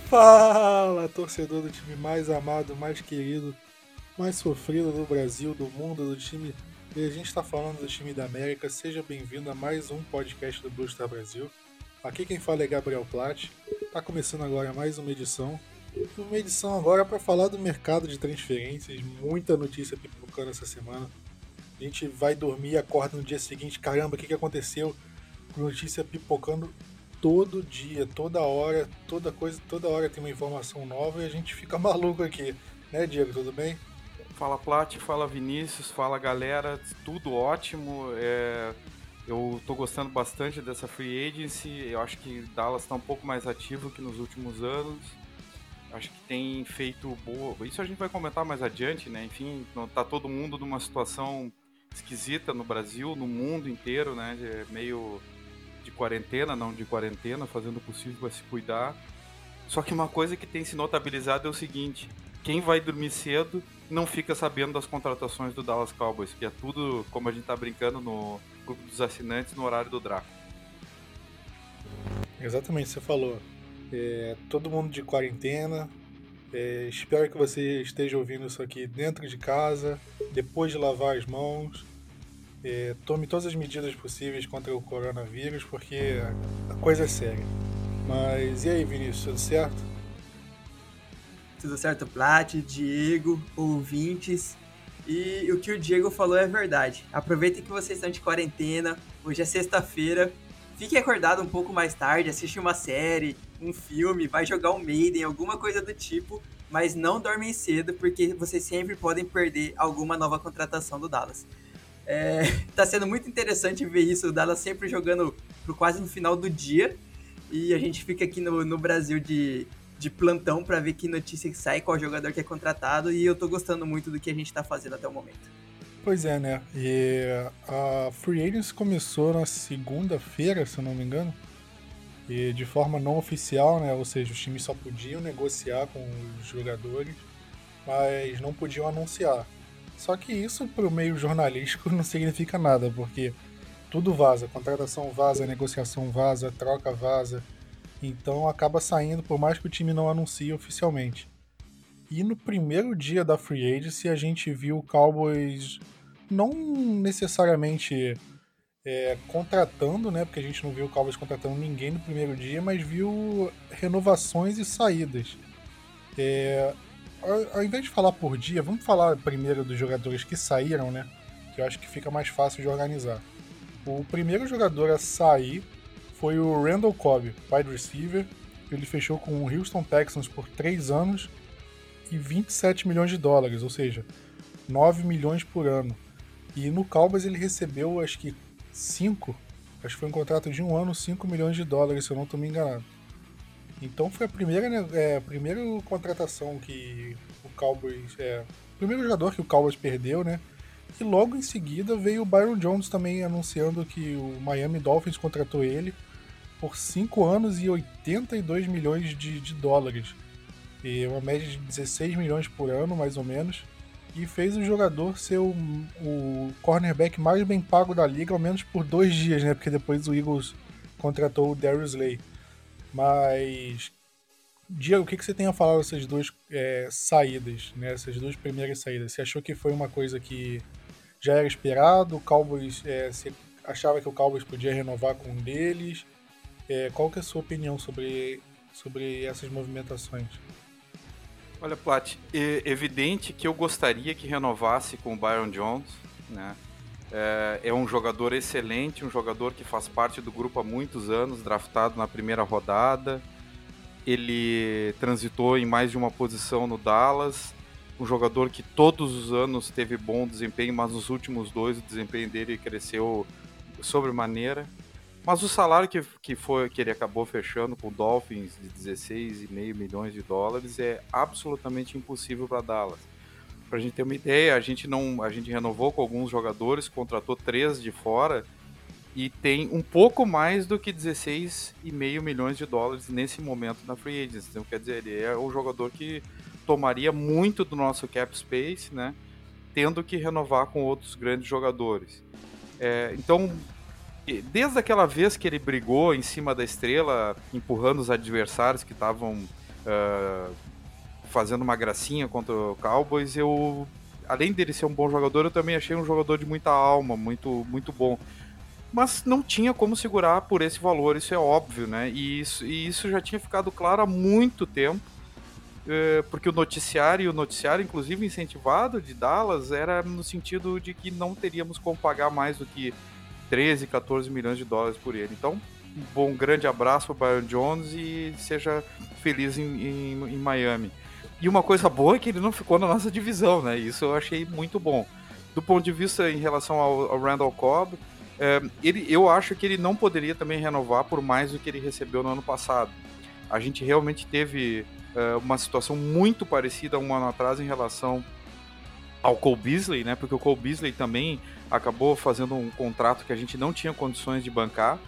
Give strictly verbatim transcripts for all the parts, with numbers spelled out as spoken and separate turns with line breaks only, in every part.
Fala, torcedor do time mais amado, mais querido, mais sofrido do Brasil, do mundo, do time. E a gente está falando do time da América. Seja bem-vindo a mais um podcast do Blue Star Brasil. Aqui quem fala é Gabriel Platt. Tá começando agora mais uma edição. Uma edição agora para falar do mercado de transferências. Muita notícia pipocando essa semana. A gente vai dormir e acorda no dia seguinte. Caramba, o que, que aconteceu? Notícia pipocando todo dia, toda hora, toda coisa, toda hora tem uma informação nova e a gente fica maluco aqui. Né, Diego, tudo bem?
Fala Plat, fala Vinícius, fala galera, tudo ótimo. É, eu tô gostando bastante dessa free agency. Eu acho que Dallas está um pouco mais ativo que nos últimos anos. Acho que tem feito boa. Isso a gente vai comentar mais adiante, né? Enfim, tá todo mundo numa situação esquisita no Brasil, no mundo inteiro, né? É meio de quarentena, não de quarentena, fazendo o possível para se cuidar. Só que uma coisa que tem se notabilizado é o seguinte: quem vai dormir cedo não fica sabendo das contratações do Dallas Cowboys, que é tudo, como a gente tá brincando no grupo dos assinantes, no horário do draft.
Exatamente, você falou. É, todo mundo de quarentena. É, espero que você esteja ouvindo isso aqui dentro de casa, depois de lavar as mãos. É, tome todas as medidas possíveis contra o coronavírus, porque a coisa é séria. Mas e aí, Vinícius, tudo certo?
Tudo certo, Plat, Diego, ouvintes. E o que o Diego falou é verdade. Aproveitem que vocês estão de quarentena. Hoje é sexta-feira. Fique acordado um pouco mais tarde, assiste uma série, um filme, vai jogar um Maiden, alguma coisa do tipo, mas não dormem cedo, porque vocês sempre podem perder alguma nova contratação do Dallas. É, tá sendo muito interessante ver isso, o Dallas sempre jogando pro quase no final do dia, e a gente fica aqui no, no Brasil de, de plantão para ver que notícia que sai, qual jogador que é contratado, e eu tô gostando muito do que a gente tá fazendo até o momento.
Pois é, né? E a Free Agency começou na segunda-feira, se eu não me engano, e de forma não oficial, né? Ou seja, os times só podiam negociar com os jogadores, mas não podiam anunciar. Só que isso para o meio jornalístico não significa nada, porque tudo vaza, contratação vaza, negociação vaza, troca vaza, então acaba saindo por mais que o time não anuncie oficialmente. E no primeiro dia da Free Agency a gente viu o Cowboys não necessariamente é, contratando, né? Porque a gente não viu o Cowboys contratando ninguém no primeiro dia, mas viu renovações e saídas. É, ao, ao invés de falar por dia, vamos falar primeiro dos jogadores que saíram, né? Que eu acho que fica mais fácil de organizar. O primeiro jogador a sair foi o Randall Cobb, wide receiver. Ele fechou com o Houston Texans por três anos e vinte e sete milhões de dólares, ou seja, nove milhões por ano. E no Cowboys ele recebeu, acho que cinco, acho que foi um contrato de um ano, cinco milhões de dólares, se eu não estou me enganando. Então foi a primeira, né, é, a primeira contratação que o Cowboys, é, o primeiro jogador que o Cowboys perdeu, né? E logo em seguida veio o Byron Jones também anunciando que o Miami Dolphins contratou ele por cinco anos e oitenta e dois milhões de, de dólares. E uma média de dezesseis milhões por ano, mais ou menos. E fez o jogador ser o, o cornerback mais bem pago da liga, ao menos por dois dias, né? Porque depois o Eagles contratou o Darius Slay. Mas, Diego, o que, que você tem a falar dessas duas é, saídas, né? Essas duas primeiras saídas? Você achou que foi uma coisa que já era esperado? O Cowboys, é, você achava que o Cowboys podia renovar com um deles? É, qual que é a sua opinião sobre, sobre essas movimentações?
Olha, Plat, é evidente que eu gostaria que renovasse com o Byron Jones, né? É, é um jogador excelente, um jogador que faz parte do grupo há muitos anos, draftado na primeira rodada. Ele transitou em mais de uma posição no Dallas, um jogador que todos os anos teve bom desempenho, mas nos últimos dois o desempenho dele cresceu sobremaneira. Mas o salário que, que, foi, que ele acabou fechando com o Dolphins de dezesseis vírgula cinco milhões de dólares é absolutamente impossível para Dallas. Para a gente ter uma ideia, a gente, não, a gente renovou com alguns jogadores, contratou três de fora e tem um pouco mais do que dezesseis vírgula cinco milhões de dólares nesse momento na Free Agents. Então, quer dizer, ele é o jogador que tomaria muito do nosso cap space, né, tendo que renovar com outros grandes jogadores. É, então, desde aquela vez que ele brigou em cima da estrela, empurrando os adversários que estavam uh, fazendo uma gracinha contra o Cowboys, eu, além dele ser um bom jogador, eu também achei um jogador de muita alma, muito, muito bom. Mas não tinha como segurar por esse valor, isso é óbvio, né? E isso, e isso já tinha ficado claro há muito tempo, uh, porque o noticiário, e o noticiário inclusive incentivado de Dallas, era no sentido de que não teríamos como pagar mais do que treze, quatorze milhões de dólares por ele. Então, um bom grande abraço para o Byron Jones e seja feliz em, em, em Miami. E uma coisa boa é que ele não ficou na nossa divisão, né? Isso eu achei muito bom. Do ponto de vista em relação ao, ao Randall Cobb, é, ele, eu acho que ele não poderia também renovar por mais do que ele recebeu no ano passado. A gente realmente teve é, uma situação muito parecida um ano atrás em relação ao Cole Beasley, né? Porque o Cole Beasley também acabou fazendo um contrato que a gente não tinha condições de bancar.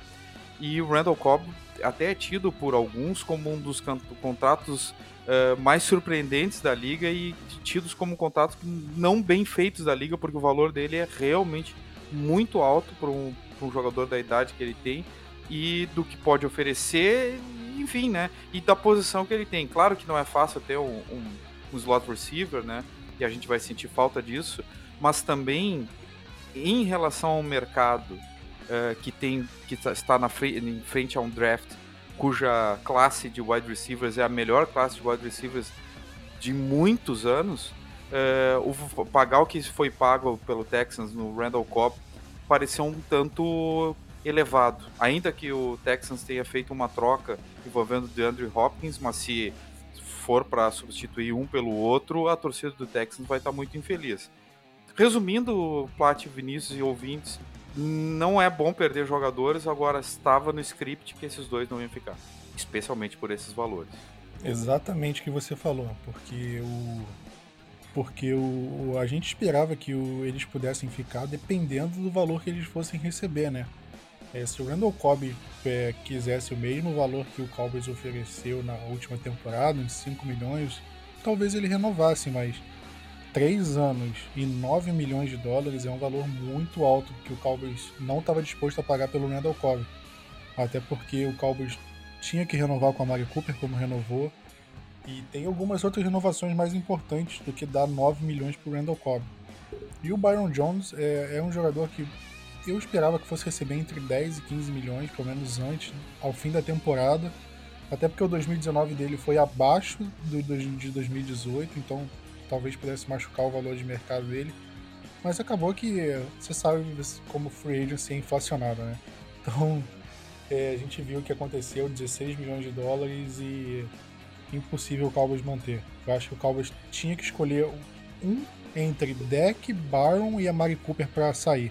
E o Randall Cobb até é tido por alguns como um dos contratos uh, mais surpreendentes da liga e tidos como contratos não bem feitos da liga, porque o valor dele é realmente muito alto para um, para um jogador da idade que ele tem e do que pode oferecer, enfim, né? E da posição que ele tem. Claro que não é fácil ter um, um, um slot receiver, né? E a gente vai sentir falta disso, mas também em relação ao mercado uh, que, tem, que está na frente, em frente a um draft cuja classe de wide receivers é a melhor classe de wide receivers de muitos anos, uh, o pagar o que foi pago pelo Texans no Randall Cobb pareceu um tanto elevado, ainda que o Texans tenha feito uma troca envolvendo o DeAndre Hopkins, mas se for para substituir um pelo outro, a torcida do Texans vai estar muito infeliz. Resumindo, Plat, Vinícius e ouvintes, não é bom perder jogadores, agora estava no script que esses dois não iam ficar, especialmente por esses valores.
Exatamente o que você falou, porque o porque o, a gente esperava que o, eles pudessem ficar dependendo do valor que eles fossem receber, né? É, se o Randall Cobb é, quisesse o mesmo valor que o Cowboys ofereceu na última temporada, uns cinco milhões, talvez ele renovasse, mas três anos e nove milhões de dólares é um valor muito alto que o Cowboys não estava disposto a pagar pelo Randall Cobb. Até porque o Cowboys tinha que renovar com a Amari Cooper, como renovou, e tem algumas outras renovações mais importantes do que dar nove milhões para o Randall Cobb. E o Byron Jones é, é um jogador que eu esperava que fosse receber entre dez e quinze milhões, pelo menos antes, ao fim da temporada, até porque o dois mil e dezenove dele foi abaixo do de dois mil e dezoito, então talvez pudesse machucar o valor de mercado dele, mas acabou que você sabe como free agency é inflacionado, né? Então é, a gente viu o que aconteceu, dezesseis milhões de dólares e impossível o Cowboys manter. Eu acho que o Cowboys tinha que escolher um entre Dak, Byron e Amari Cooper para sair.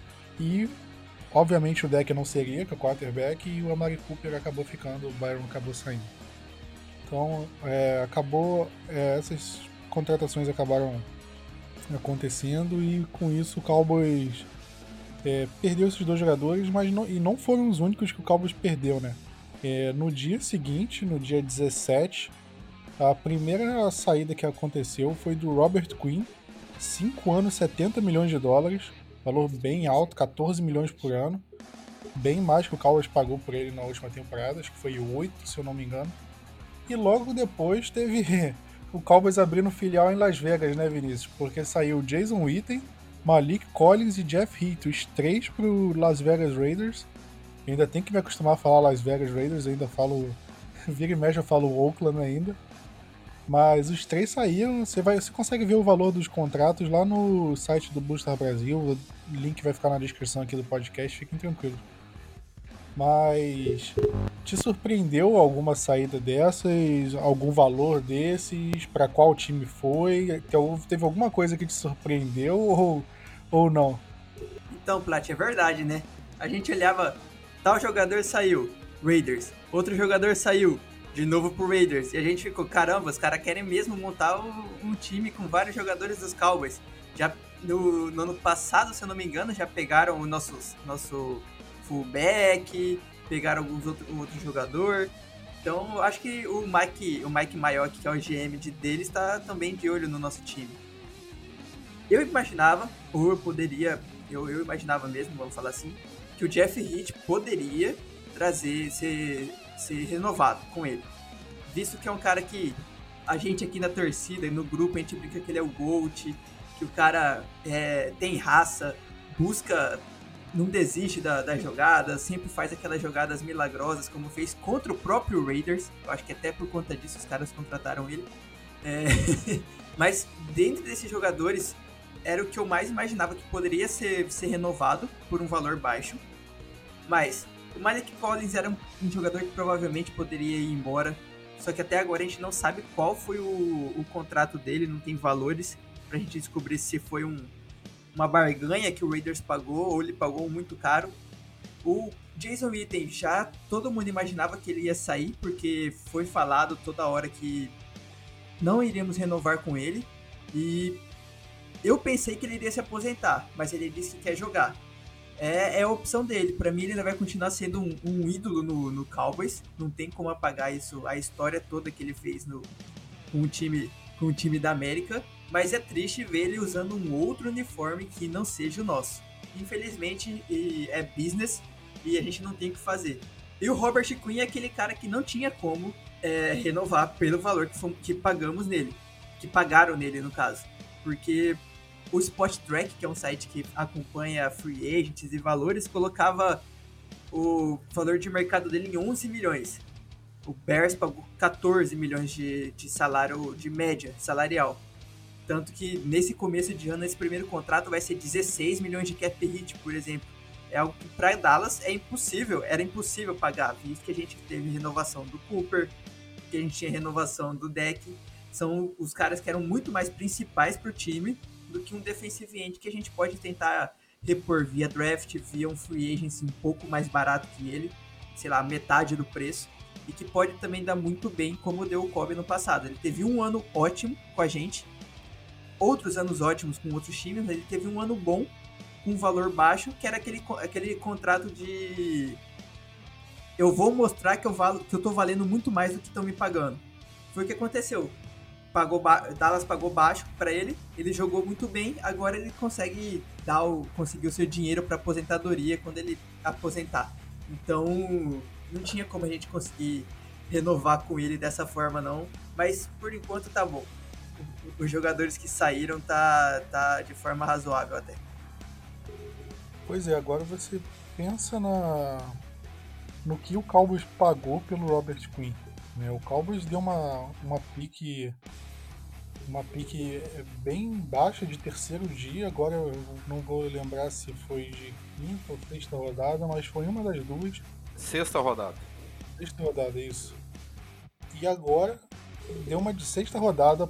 E obviamente o Dak não seria, que é o quarterback, e o Amari Cooper acabou ficando, o Byron acabou saindo. Então é, acabou, é, essas contratações acabaram acontecendo e com isso o Cowboys é, perdeu esses dois jogadores, mas não, e não foram os únicos que o Cowboys perdeu, né? É, no dia seguinte, no dia dezessete, a primeira saída que aconteceu foi do Robert Quinn, cinco anos, setenta milhões de dólares, valor bem alto, quatorze milhões por ano, bem mais que o Cowboys pagou por ele na última temporada, acho que foi oito, se eu não me engano. E logo depois teve o Cowboys abrindo filial em Las Vegas, né, Vinícius? Porque saiu Jason Witten, Malik Collins e Jeff Heath, os três pro Las Vegas Raiders. Eu ainda tenho que me acostumar a falar Las Vegas Raiders, eu ainda falo, vira e mexe eu falo Oakland ainda. Mas os três saíram, você, vai, você consegue ver o valor dos contratos lá no site do Booster Brasil, o link vai ficar na descrição aqui do podcast, fiquem tranquilos. Mas te surpreendeu alguma saída dessas, algum valor desses, para qual time foi? Teve alguma coisa que te surpreendeu ou, ou não?
Então, Plat, é verdade, né? A gente olhava, tal jogador saiu, Raiders, outro jogador saiu, de novo pro Raiders, e a gente ficou, caramba, os caras querem mesmo montar um time com vários jogadores dos Cowboys. Já no, no ano passado, se eu não me engano, já pegaram o nosso, nosso fullback, pegaram alguns outros outro jogador. Então, eu acho que o Mike, o Mike Mayock, que é o G M de deles, está também de olho no nosso time. Eu imaginava, ou eu poderia, eu, eu imaginava mesmo, vamos falar assim, que o Jeff Heath poderia trazer, ser, ser renovado com ele. visto que é um cara que a gente aqui na torcida e no grupo, a gente brinca que ele é o GOAT, que o cara é, tem raça, busca, não desiste da, das jogadas, sempre faz aquelas jogadas milagrosas, como fez contra o próprio Raiders. Eu acho que até por conta disso os caras contrataram ele. É, mas dentro desses jogadores, era o que eu mais imaginava que poderia ser, ser renovado por um valor baixo. Mas o Malik Collins era um, um jogador que provavelmente poderia ir embora. Só que até agora a gente não sabe qual foi o, o contrato dele, não tem valores pra gente descobrir se foi um, uma barganha que o Raiders pagou ou ele pagou muito caro. O Jason Witten já todo mundo imaginava que ele ia sair, porque foi falado toda hora que não iríamos renovar com ele. E eu pensei que ele iria se aposentar, mas ele disse que quer jogar. É, é a opção dele. Pra mim, ele ainda vai continuar sendo um, um ídolo no, no Cowboys. Não tem como apagar isso, a história toda que ele fez no, com, o time, com o time da América. Mas é triste ver ele usando um outro uniforme que não seja o nosso. Infelizmente, é business e a gente não tem o que fazer. E o Robert Quinn é aquele cara que não tinha como é, renovar pelo valor que, fomos, que pagamos nele. Que pagaram nele, no caso. Porque o Spot Track, que é um site que acompanha free agents e valores, colocava o valor de mercado dele em onze milhões. O Bears pagou catorze milhões de, de salário de média salarial. Tanto que nesse começo de ano, esse primeiro contrato vai ser dezesseis milhões de cap hit, por exemplo. É algo que para Dallas é impossível, era impossível pagar, visto que a gente teve renovação do Cooper, que a gente tinha renovação do Deck. São os caras que eram muito mais principais para o time do que um defensive end que a gente pode tentar repor via draft, via um free agency um pouco mais barato que ele, sei lá, metade do preço, e que pode também dar muito bem como deu o Kobe no passado. Ele teve um ano ótimo com a gente, outros anos ótimos com outros times, mas ele teve um ano bom com um valor baixo, que era aquele, aquele contrato de eu vou mostrar que eu, valo, que eu tô valendo muito mais do que estão me pagando. Foi o que aconteceu. Pagou ba... Dallas pagou baixo para ele, ele jogou muito bem, agora ele consegue dar o... conseguir o seu dinheiro para aposentadoria quando ele aposentar. Então, não tinha como a gente conseguir renovar com ele dessa forma não, mas por enquanto tá bom. Os jogadores que saíram tá, tá de forma razoável até.
Pois é, agora você pensa na... no que o Cowboys pagou pelo Robert Quinn. O Cowboys deu uma, uma pique uma pique bem baixa de terceiro dia, agora eu não vou lembrar se foi de quinta ou sexta rodada, mas foi uma das duas.
Sexta rodada.
Sexta rodada, isso. E agora deu uma de sexta rodada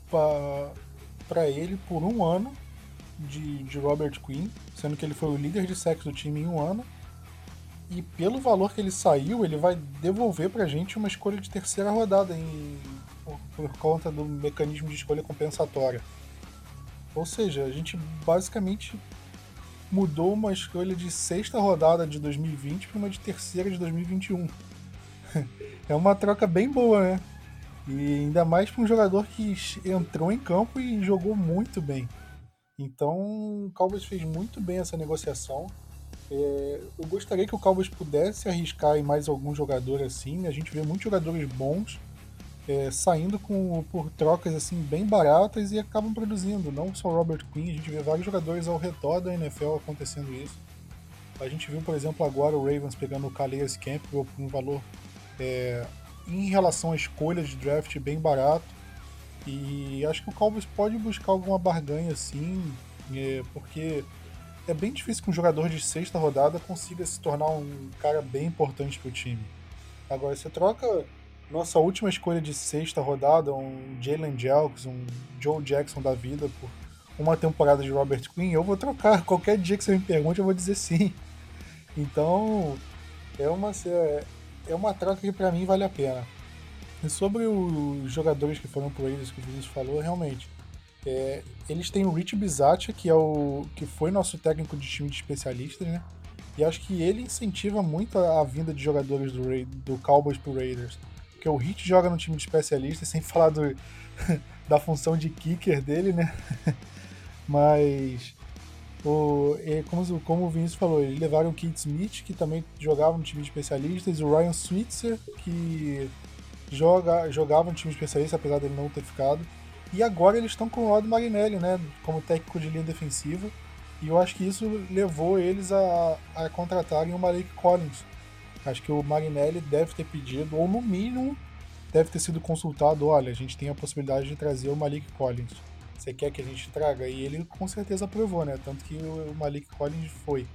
para ele por um ano de, de Robert Quinn, sendo que ele foi o líder de sacks do time em um ano. E pelo valor que ele saiu, ele vai devolver pra gente uma escolha de terceira rodada em, por, por conta do mecanismo de escolha compensatória. Ou seja, a gente basicamente mudou uma escolha de sexta rodada de dois mil e vinte para uma de terceira de dois mil e vinte e um. É uma troca bem boa, né? E ainda mais para um jogador que entrou em campo e jogou muito bem. Então o Cowboys fez muito bem essa negociação. É, eu gostaria que o Cowboys pudesse arriscar em mais algum jogador assim. A gente vê muitos jogadores bons é, saindo com, por trocas assim bem baratas e acabam produzindo. Não só o Robert Quinn, a gente vê vários jogadores ao redor da N F L acontecendo isso. A gente viu, por exemplo, agora o Ravens pegando o Calais Campbell por um valor é, em relação à escolha de draft bem barato. E acho que o Cowboys pode buscar alguma barganha assim, é, porque é bem difícil que um jogador de sexta rodada consiga se tornar um cara bem importante para o time. Agora, você troca nossa última escolha de sexta rodada, um Jalen Jelks, um Joe Jackson da vida, por uma temporada de Robert Quinn, eu vou trocar. Qualquer dia que você me pergunte, eu vou dizer sim. Então, é uma, é uma troca que para mim vale a pena. E sobre os jogadores que foram pro Raiders, que o Vinícius falou, realmente, É, eles têm o Rich Bisaccia, que, é o, que foi nosso técnico de time de especialistas, né? E acho que ele incentiva muito a, a vinda de jogadores do, do Cowboys pro Raiders. Porque o Rich joga no time de especialistas, sem falar do, da função de kicker dele, né? Mas, o, é, como, como o Vinícius falou, eles levaram o Keith Smith, que também jogava no time de especialistas, o Ryan Switzer, que joga, jogava no time especialista, apesar dele não ter ficado. E agora eles estão com o Rod Marinelli, né, como técnico de linha defensiva. E eu acho que isso levou eles a, a contratarem o Malik Collins. Acho que o Marinelli deve ter pedido, ou no mínimo, deve ter sido consultado, olha, a gente tem a possibilidade de trazer o Malik Collins. Você quer que a gente traga? E ele com certeza aprovou, né? Tanto que o Malik Collins foi.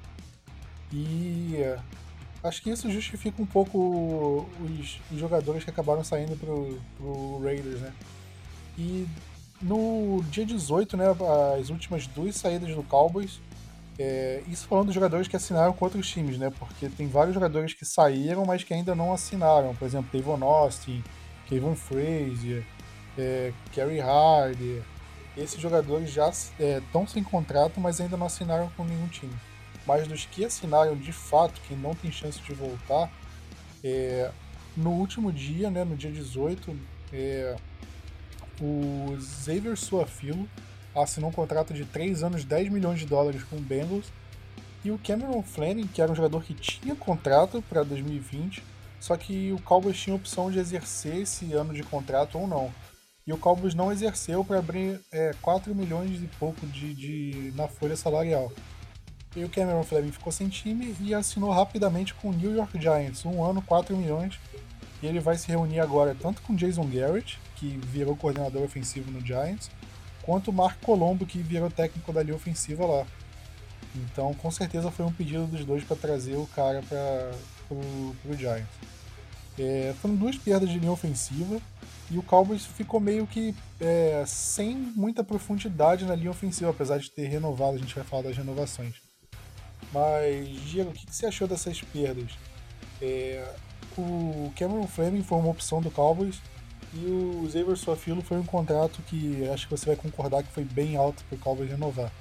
E acho que isso justifica um pouco os, os jogadores que acabaram saindo pro, pro Raiders, né? E no dia dezoito, né, as últimas duas saídas do Cowboys, é, isso falando dos jogadores que assinaram com outros times, né? Porque tem vários jogadores que saíram, mas que ainda não assinaram. Por exemplo, Tavon Austin, Kevin Frazier, é, Kerry Hardy. Esses jogadores já estão é, sem contrato, mas ainda não assinaram com nenhum time. Mas dos que assinaram de fato, que não tem chance de voltar, é, no último dia, né, no dia dezoito, é, o Xavier Su'a-Filo assinou um contrato de três anos, dez milhões de dólares com o Bengals, e o Cameron Fleming, que era um jogador que tinha contrato para dois mil e vinte, só que o Cowboys tinha a opção de exercer esse ano de contrato ou não. E o Cowboys não exerceu para abrir é, quatro milhões e pouco de, de, na folha salarial. E o Cameron Fleming ficou sem time e assinou rapidamente com o New York Giants, um ano, quatro milhões. E ele vai se reunir agora tanto com Jason Garrett, que virou coordenador ofensivo no Giants, quanto o Mark Colombo, que virou técnico da linha ofensiva lá. Então, com certeza foi um pedido dos dois para trazer o cara para o Giants. É, foram duas perdas de linha ofensiva e o Cowboys ficou meio que é, sem muita profundidade na linha ofensiva, apesar de ter renovado, a gente vai falar das renovações. Mas, Diego, o que você achou dessas perdas? É, o Cameron Fleming foi uma opção do Cowboys e o Xavier Su'a-Filo foi um contrato que acho que você vai concordar que foi bem alto para o Cowboys renovar.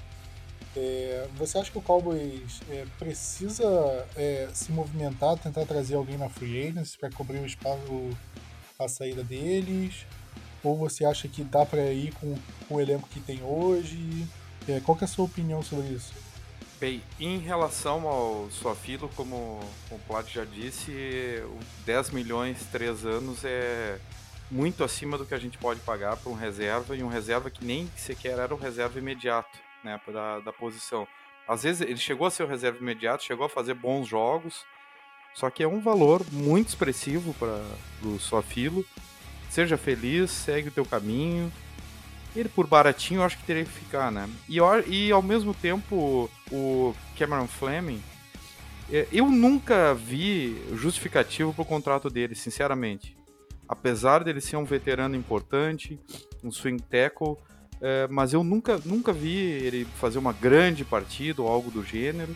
É, você acha que o Cowboys é, precisa é, se movimentar, tentar trazer alguém na free agency para cobrir o espaço, a saída deles? Ou você acha que dá para ir com, com o elenco que tem hoje? É, qual que é a sua opinião sobre isso?
Bem, em relação ao Su'a-Filo, como o Plat já disse, dez milhões, três anos é muito acima do que a gente pode pagar para um reserva, e um reserva que nem sequer era um reserva imediato, né, da, da posição. Às vezes ele chegou a ser um reserva imediato, chegou a fazer bons jogos, só que é um valor muito expressivo para o Su'a-Filo. Seja feliz, segue o teu caminho. Ele por baratinho eu acho que teria que ficar, né? E, e ao mesmo tempo o Cameron Fleming, eu nunca vi justificativo pro contrato dele, sinceramente. Apesar dele ser um veterano importante, um swing tackle, é, mas eu nunca, nunca vi ele fazer uma grande partida ou algo do gênero.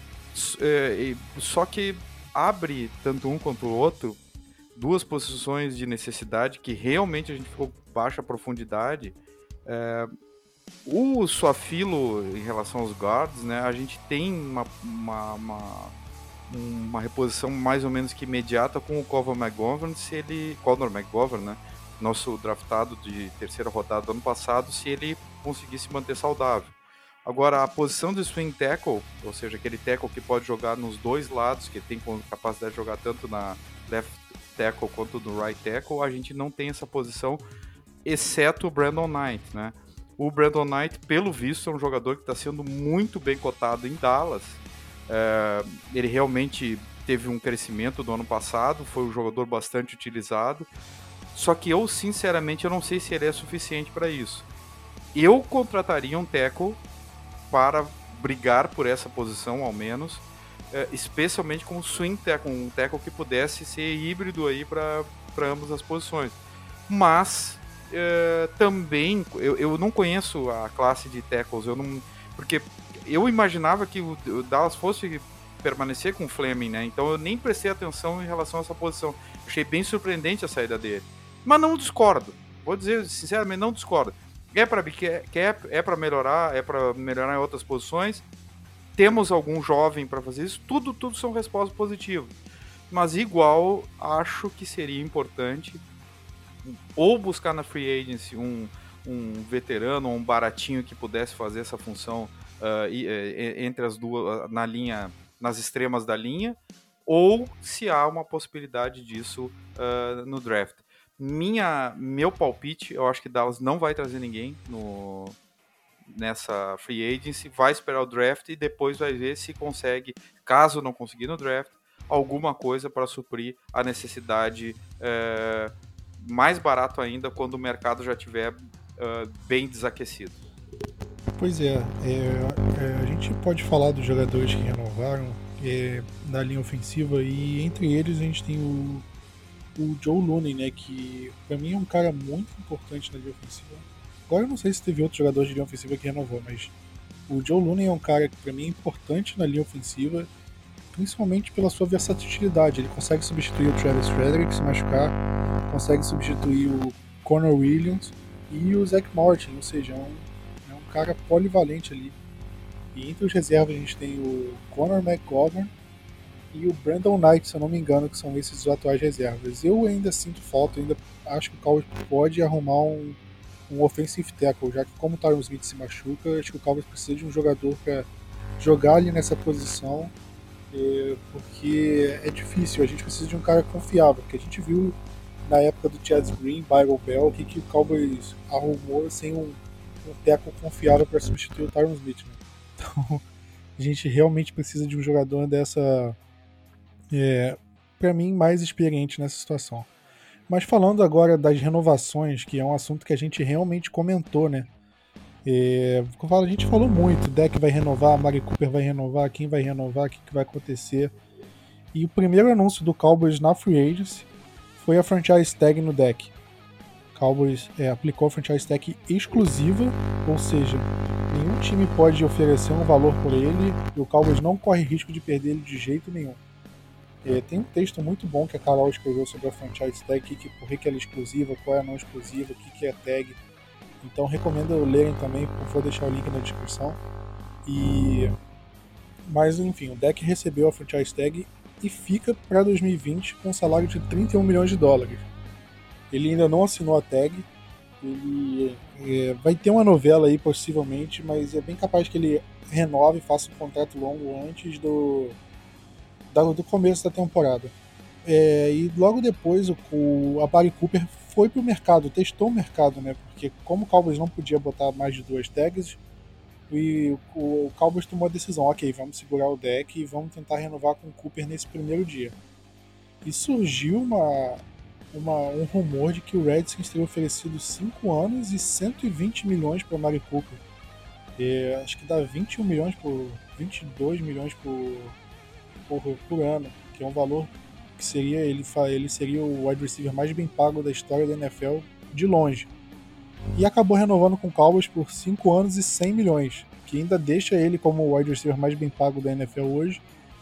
É, só que abre tanto um quanto o outro duas posições de necessidade que realmente a gente ficou baixa profundidade. É, o Su'a-Filo, em relação aos guards, né, a gente tem uma, uma, uma, uma reposição mais ou menos que imediata com o Conor McGovern, se ele, Conor McGovern, né, nosso draftado de terceira rodada do ano passado, se ele conseguisse manter saudável. Agora, a posição de swing tackle, ou seja, aquele tackle que pode jogar nos dois lados, que tem capacidade de jogar tanto na left tackle quanto no right tackle, a gente não tem essa posição, exceto o Brandon Knight, né? O Brandon Knight, pelo visto, é um jogador que está sendo muito bem cotado em Dallas. É, ele realmente teve um crescimento do ano passado, foi um jogador bastante utilizado, só que eu, sinceramente, eu não sei se ele é suficiente para isso. Eu contrataria um tackle para brigar por essa posição, ao menos, é, especialmente com um swing tackle, um tackle que pudesse ser híbrido aí para ambas as posições. Mas é, também, eu, eu não conheço a classe de tackles, eu não, porque eu imaginava que o, o Dallas fosse permanecer com o Fleming, né? Então eu nem prestei atenção em relação a essa posição. Achei bem surpreendente a saída dele. Mas não discordo, vou dizer sinceramente, não discordo. É para é, é para melhorar, é para melhorar em outras posições. Temos algum jovem para fazer isso. Tudo, tudo são respostas positivas. Mas igual acho que seria importante ou buscar na free agency um, um veterano ou um baratinho que pudesse fazer essa função uh, e, e, entre as duas, na linha, nas extremas da linha, ou se há uma possibilidade disso uh, no draft. Minha, meu palpite, eu acho que Dallas não vai trazer ninguém no, nessa free agency, vai esperar o draft e depois vai ver se consegue, caso não conseguir no draft, alguma coisa para suprir a necessidade é, mais barato ainda quando o mercado já estiver é, bem desaquecido.
Pois é, é, é, a gente pode falar dos jogadores que renovaram é, na linha ofensiva e entre eles a gente tem o, o Joe Looney, né, que pra mim é um cara muito importante na linha ofensiva. Agora eu não sei se teve outro jogador de linha ofensiva que renovou, mas o Joe Looney é um cara que pra mim é importante na linha ofensiva, principalmente pela sua versatilidade. Ele consegue substituir o Travis Frederick se machucar, consegue substituir o Connor Williams e o Zach Martin, ou seja, é um, é um cara polivalente ali. E entre os reservas a gente tem o Connor McGovern e o Brandon Knight, se eu não me engano, que são esses os atuais reservas. Eu ainda sinto falta, ainda acho que o Cowboys pode arrumar um, um offensive tackle, já que como o Tyron Smith se machuca, acho que o Cowboys precisa de um jogador para jogar ali nessa posição, é, porque é difícil, a gente precisa de um cara confiável, porque a gente viu na época do Chad Green, Byron Bell, que, que o Cowboys arrumou sem um, um tackle confiável para substituir o Tyron Smith. Né? Então a gente realmente precisa de um jogador dessa, é, para mim, mais experiente nessa situação. Mas falando agora das renovações, que é um assunto que a gente realmente comentou, né? É, a gente falou muito, o Deck vai renovar, a Mari Cooper vai renovar, quem vai renovar, o que, que vai acontecer. E o primeiro anúncio do Cowboys na Free Agency foi a franchise tag no Deck. O Cowboys é, aplicou a franchise tag exclusiva, ou seja, nenhum time pode oferecer um valor por ele e o Cowboys não corre risco de perder ele de jeito nenhum. É, tem um texto muito bom que a Carol escreveu sobre a franchise tag, que, por que ela é exclusiva, qual é a não exclusiva, o que, que é tag. Então recomendo lerem também, vou deixar o link na descrição. E... Mas enfim, o Deck recebeu a franchise tag e fica para dois mil e vinte com um salário de trinta e um milhões de dólares. Ele ainda não assinou a tag, ele é, vai ter uma novela aí possivelmente, mas é bem capaz que ele renove e faça um contrato longo antes do, do começo da temporada. É, e logo depois o, o, a Mari Cooper foi pro mercado, testou o mercado, né? Porque como o Cowboys não podia botar mais de duas tags, e o, o Cowboys tomou a decisão, ok, vamos segurar o Deck e vamos tentar renovar com o Cooper nesse primeiro dia. E surgiu uma, uma, um rumor de que o Redskins teria oferecido cinco anos e cento e vinte milhões para Mari Cooper. É, acho que dá vinte e um milhões por vinte e dois milhões por, por, por ano, que é um valor que seria ele, ele seria o wide receiver mais bem pago da história da N F L de longe. E acabou renovando com o Cowboys por cinco anos e cem milhões, que ainda deixa ele como o wide receiver mais bem pago da N F L hoje.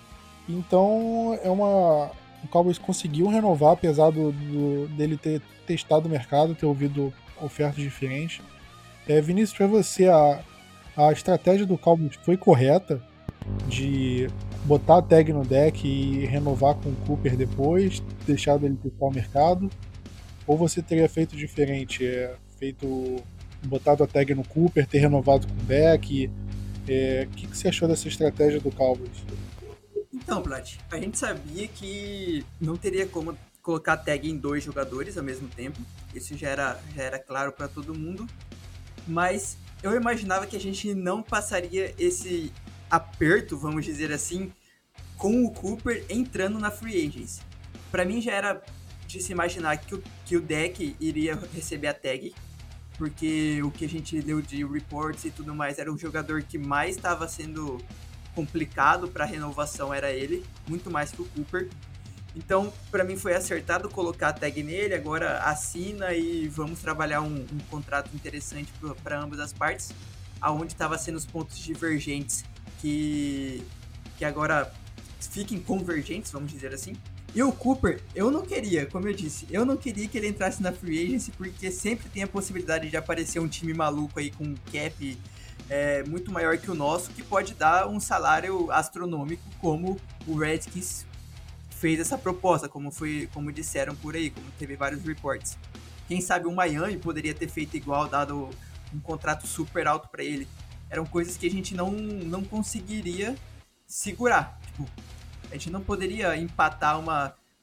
Então é uma... o Cowboys conseguiu renovar, apesar do, do, dele ter testado o mercado, ter ouvido ofertas diferentes. É, Vinícius, para você, a, a estratégia do Cowboys foi correta de botar a tag no Deck e renovar com o Cooper depois, deixado ele testar o mercado? Ou você teria feito diferente, é, feito, botado a tag no Cooper, ter renovado com o Deck? É, o que, que você achou dessa estratégia do Cowboys?
Então, Plat, a gente sabia que não teria como colocar tag em dois jogadores ao mesmo tempo. Isso já era, já era claro para todo mundo. Mas eu imaginava que a gente não passaria esse aperto, vamos dizer assim, com o Cooper entrando na Free Agency. Para mim já era de se imaginar que o, que o Deck iria receber a tag, porque o que a gente leu de reports e tudo mais era o jogador que mais estava sendo complicado para renovação, era ele, muito mais que o Cooper. Então, para mim foi acertado colocar a tag nele, agora assina e vamos trabalhar um, um contrato interessante para ambas as partes, aonde estava sendo os pontos divergentes que, que agora fiquem convergentes, vamos dizer assim. E o Cooper, eu não queria, como eu disse, eu não queria que ele entrasse na Free Agency, porque sempre tem a possibilidade de aparecer um time maluco aí com um cap é, muito maior que o nosso, que pode dar um salário astronômico, como o Redskins fez essa proposta, como, foi, como disseram por aí, como teve vários reports. Quem sabe o Miami poderia ter feito igual, dado um contrato super alto para ele. Eram coisas que a gente não, não conseguiria segurar. Tipo, a gente não poderia empatar uma,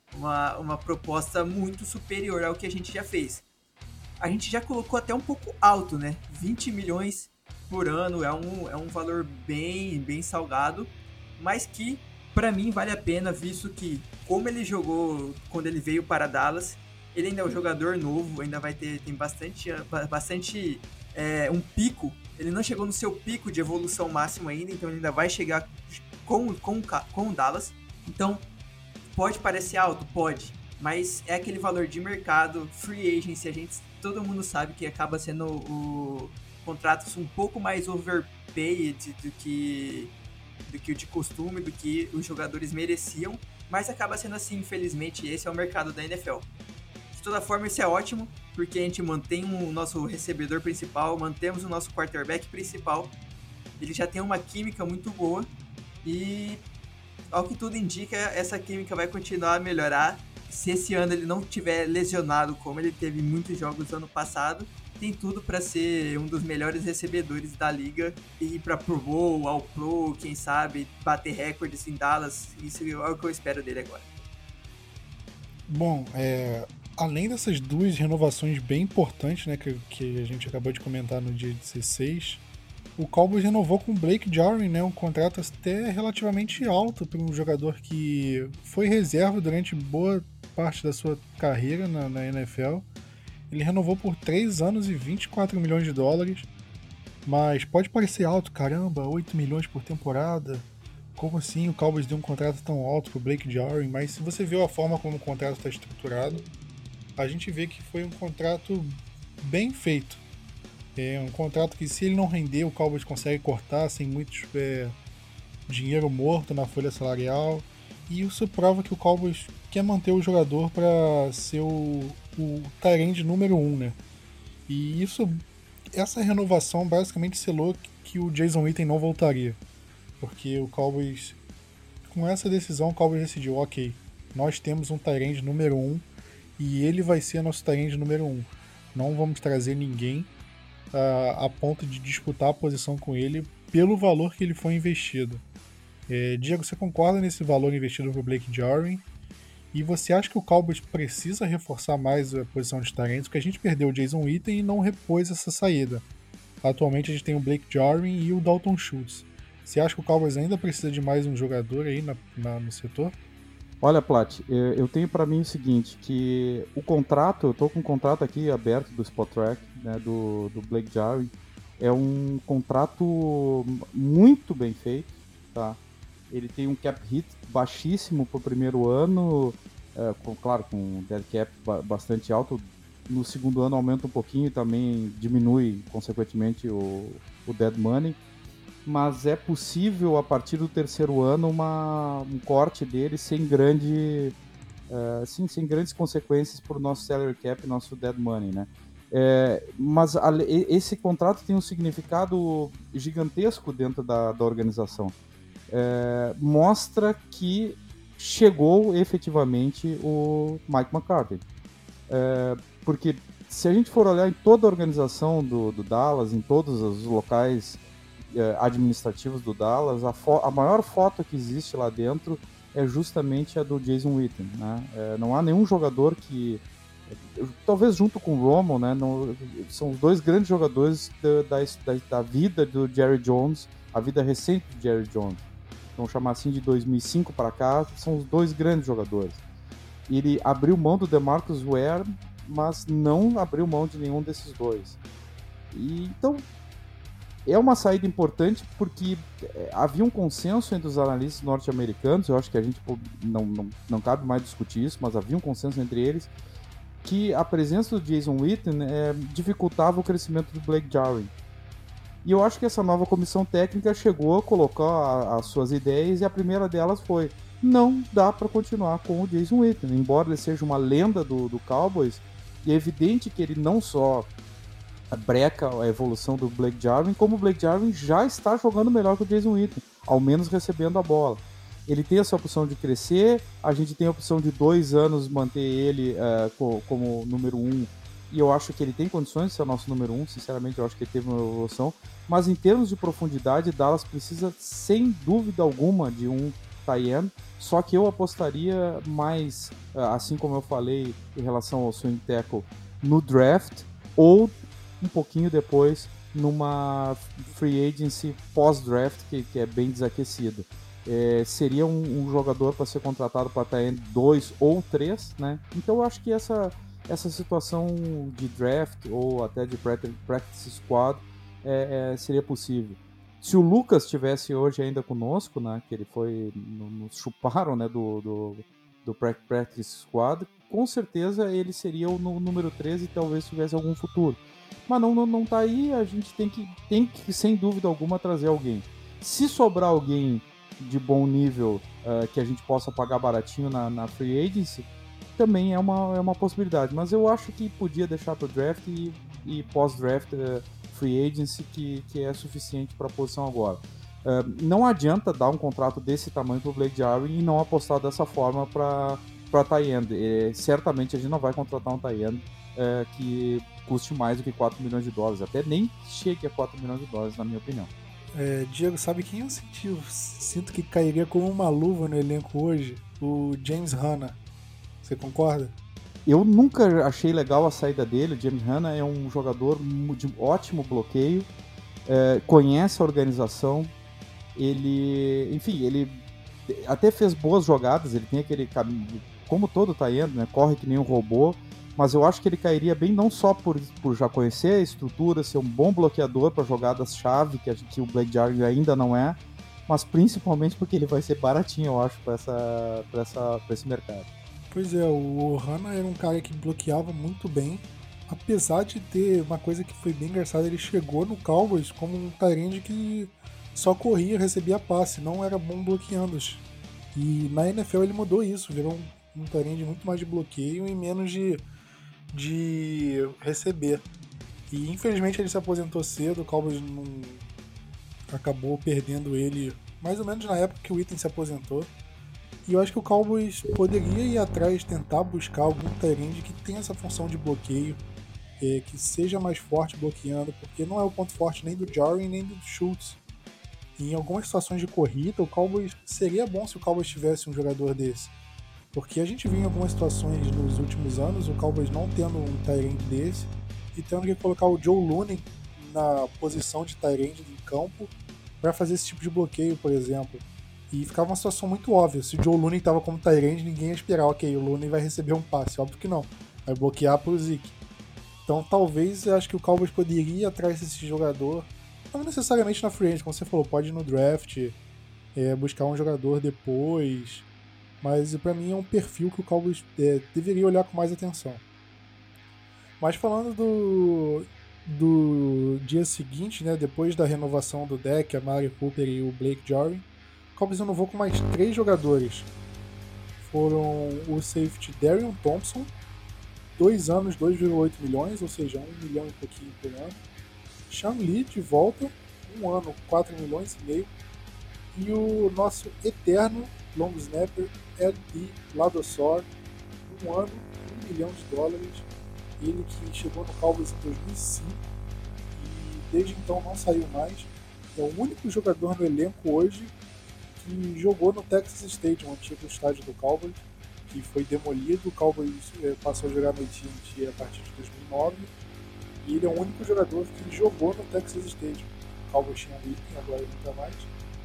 uma, uma proposta muito superior ao que a gente já fez. A gente já colocou até um pouco alto, né? vinte milhões por ano é um, é um valor bem, bem salgado, mas que para mim vale a pena, visto que como ele jogou quando ele veio para Dallas, ele ainda é um jogador novo, ainda vai ter tem bastante, bastante é, um pico. Ele não chegou no seu pico de evolução máxima ainda, então ele ainda vai chegar com, com, com o Dallas. Então, pode parecer alto? Pode. Mas é aquele valor de mercado, free agency, a gente, todo mundo sabe que acaba sendo o contratos um pouco mais overpaid do que, do que o de costume, do que os jogadores mereciam, mas acaba sendo assim, infelizmente, esse é o mercado da N F L. De toda forma, isso é ótimo, porque a gente mantém o nosso recebedor principal, mantemos o nosso quarterback principal, ele já tem uma química muito boa, e ao que tudo indica, essa química vai continuar a melhorar. Se esse ano ele não tiver lesionado, como ele teve muitos jogos ano passado, tem tudo para ser um dos melhores recebedores da liga e ir para Pro Bowl, All Pro, quem sabe, bater recordes em Dallas. Isso é o que eu espero dele agora.
Bom, é, além dessas duas renovações bem importantes, né, que, que a gente acabou de comentar no dia dezesseis, o Cowboys renovou com o Blake Jarwin, né, um contrato até relativamente alto para um jogador que foi reserva durante boa parte da sua carreira na, na N F L. Ele renovou por três anos e vinte e quatro milhões de dólares, mas pode parecer alto, caramba, oito milhões por temporada. Como assim o Cowboys deu um contrato tão alto pro Blake Jarwin? Mas se você vê a forma como o contrato está estruturado, a gente vê que foi um contrato bem feito. É um contrato que, se ele não render, o Cowboys consegue cortar sem muito é, dinheiro morto na folha salarial. E isso prova que o Cowboys quer manter o jogador para ser o, o tight end número um, né? E isso, essa renovação basicamente selou que o Jason Witten não voltaria. Porque o Cowboys, com essa decisão, o Cowboys decidiu, ok, nós temos um tight end número um e ele vai ser nosso tight end número um. Não vamos trazer ninguém a, a ponto de disputar a posição com ele pelo valor que ele foi investido. É, Diego, você concorda nesse valor investido pro Blake Jarwin? E você acha que o Cowboys precisa reforçar mais a posição de tight end? Porque a gente perdeu o Jason Witten e não repôs essa saída. Atualmente a gente tem o Blake Jarwin e o Dalton Schultz. Você acha que o Cowboys ainda precisa de mais um jogador aí na, na, no setor?
Olha, Plat, eu tenho para mim o seguinte, que o contrato, eu tô com um contrato aqui aberto do Spotrac, né, do, do Blake Jarwin, é um contrato muito bem feito, tá? Ele tem um cap hit baixíssimo pro primeiro ano, é, com, claro, com um dead cap bastante alto. No segundo ano aumenta um pouquinho e também diminui, consequentemente, o, o dead money. Mas é possível, a partir do terceiro ano, uma, um corte dele sem, grande, uh, sim, sem grandes consequências para o nosso salary cap e nosso dead money, né? É, mas a, esse contrato tem um significado gigantesco dentro da, da organização. É, mostra que chegou efetivamente o Mike McCarthy. É, porque se a gente for olhar em toda a organização do, do Dallas, em todos os locais é, administrativos do Dallas, a, fo- a maior foto que existe lá dentro é justamente a do Jason Witten, né? É, não há nenhum jogador que, talvez junto com o Romo, né, não, são os dois grandes jogadores da, da, da vida do Jerry Jones, a vida recente do Jerry Jones. Vamos chamar assim, de dois mil e cinco para cá, são os dois grandes jogadores. Ele abriu mão do DeMarcus Ware, mas não abriu mão de nenhum desses dois. E, então, é uma saída importante porque havia um consenso entre os analistas norte-americanos, eu acho que a gente não, não, não cabe mais discutir isso, mas havia um consenso entre eles, que a presença do Jason Witten é, dificultava o crescimento do Blake Jarwin. E eu acho que essa nova comissão técnica chegou a colocar as suas ideias, e a primeira delas foi: não dá para continuar com o Jason Witten. Embora ele seja uma lenda do, do Cowboys, e é evidente que ele não só breca a evolução do Blake Jarwin, como o Blake Jarwin já está jogando melhor que o Jason Witten, ao menos recebendo a bola. Ele tem essa opção de crescer, a gente tem a opção de dois anos manter ele uh, co- como número um, e eu acho que ele tem condições de ser o nosso número um, sinceramente eu acho que ele teve uma evolução, mas em termos de profundidade, Dallas precisa sem dúvida alguma de um tie end, só que eu apostaria mais, assim como eu falei em relação ao swing tackle, no draft ou um pouquinho depois numa free agency pós-draft que, que é bem desaquecido. É, seria um, um jogador para ser contratado para tie end dois ou três, né? Então eu acho que essa, essa situação de draft ou até de practice squad é, é, seria possível. Se o Lucas estivesse hoje ainda conosco, né, que ele foi, nos chuparam, né, do, do, do practice squad, com certeza ele seria o número treze e talvez tivesse algum futuro. Mas não, não, não tá aí, a gente tem que, tem que, sem dúvida alguma, trazer alguém. Se sobrar alguém de bom nível uh, que a gente possa pagar baratinho na, na free agency, também é uma, é uma possibilidade. Mas eu acho que podia deixar pro draft e, e pós-draft uh, free agency que, que é suficiente para a posição agora. Uh, não adianta dar um contrato desse tamanho pro Blake Jarwin e não apostar dessa forma para para tie end. E, certamente a gente não vai contratar um tie end uh, que custe mais do que quatro milhões de dólares, até nem chegue a quatro milhões de dólares, na minha opinião.
É, Diego, sabe quem eu senti? Eu sinto que cairia como uma luva no elenco hoje? O James Hanna. Você concorda?
Eu nunca achei legal a saída dele. O James Hanna é um jogador de ótimo bloqueio, é, conhece a organização, ele, enfim, ele até fez boas jogadas, ele tem aquele caminho, como todo tie end, né, corre que nem um robô, mas eu acho que ele cairia bem não só por, por já conhecer a estrutura, ser um bom bloqueador para jogadas-chave, que, que o Blake Jarwin ainda não é, mas principalmente porque ele vai ser baratinho, eu acho, para essa, para essa, para esse mercado.
Pois é, o Hanna era um cara que bloqueava muito bem, apesar de ter uma coisa que foi bem engraçada, ele chegou no Cowboys como um tight end que só corria e recebia passe, não era bom bloqueando. E na N F L ele mudou isso, virou um, um tight end muito mais de bloqueio e menos de, de receber. E infelizmente ele se aposentou cedo, o Cowboys não acabou perdendo ele mais ou menos na época que o Witten se aposentou. E eu acho que o Cowboys poderia ir atrás, tentar buscar algum tight end que tenha essa função de bloqueio, é, que seja mais forte bloqueando, porque não é o ponto forte nem do Jarwin nem do Schultz. E em algumas situações de corrida, o Cowboys seria bom se o Cowboys tivesse um jogador desse. Porque a gente viu em algumas situações nos últimos anos, o Cowboys não tendo um tight end desse e tendo que colocar o Joe Looney na posição de tight end em campo para fazer esse tipo de bloqueio, por exemplo. E ficava uma situação muito óbvia. Se o Joe Looney estava como tight end, ninguém ia esperar, ok, o Looney vai receber um passe. Óbvio que não. Vai bloquear pro Zeke. Então talvez eu acho que o Cowboys poderia ir atrás desse jogador. Não necessariamente na free agency, como você falou, pode ir no draft, é, buscar um jogador depois. Mas pra mim é um perfil que o Cowboys é, deveria olhar com mais atenção. Mas falando do, do dia seguinte, né, depois da renovação do deck, a Mari Cooper e o Blake Jarwin, o Cowboys renovou com mais três jogadores. Foram o safety Darion Thompson, dois anos, dois vírgula oito milhões, ou seja, um milhão e pouquinho por ano. Sean Lee de volta, um ano, quatro milhões e meio. E o nosso eterno long snapper L D Ladosor, um ano, um milhão de dólares. Ele que chegou no Cowboys em dois mil e cinco e desde então não saiu mais. É o único jogador no elenco hoje que jogou no Texas Stadium, o antigo estádio do Cowboys, que foi demolido. O Cowboys passou a jogar no A T and T a partir de dois mil e nove e ele é o único jogador que jogou no Texas Stadium. O Cowboys tinha um item, agora ele não tá mais.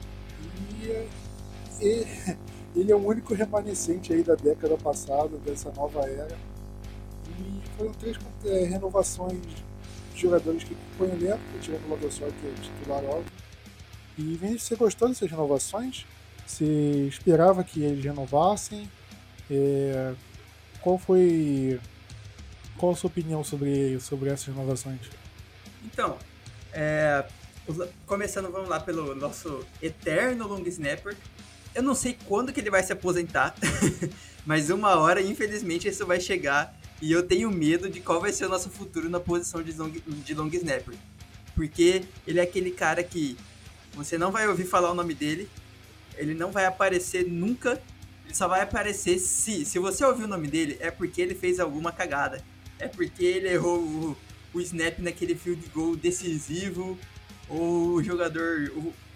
E, e ele é o único remanescente aí da década passada, dessa nova era. E foram três é, renovações de jogadores que compõem o elenco, tirando o Ladosor, que é titular óbvio. E Vinícius, você gostou dessas renovações? Você esperava que eles renovassem? É, qual foi... Qual a sua opinião sobre, sobre essas renovações?
Então, é, começando, vamos lá, pelo nosso eterno long snapper. Eu não sei quando que ele vai se aposentar, mas uma hora, infelizmente, isso vai chegar. E eu tenho medo de qual vai ser o nosso futuro na posição de long, de long snapper. Porque ele é aquele cara que você não vai ouvir falar o nome dele, ele não vai aparecer nunca, ele só vai aparecer se, se você ouvir o nome dele, é porque ele fez alguma cagada. É porque ele errou o, o snap naquele field goal decisivo, ou o jogador, o,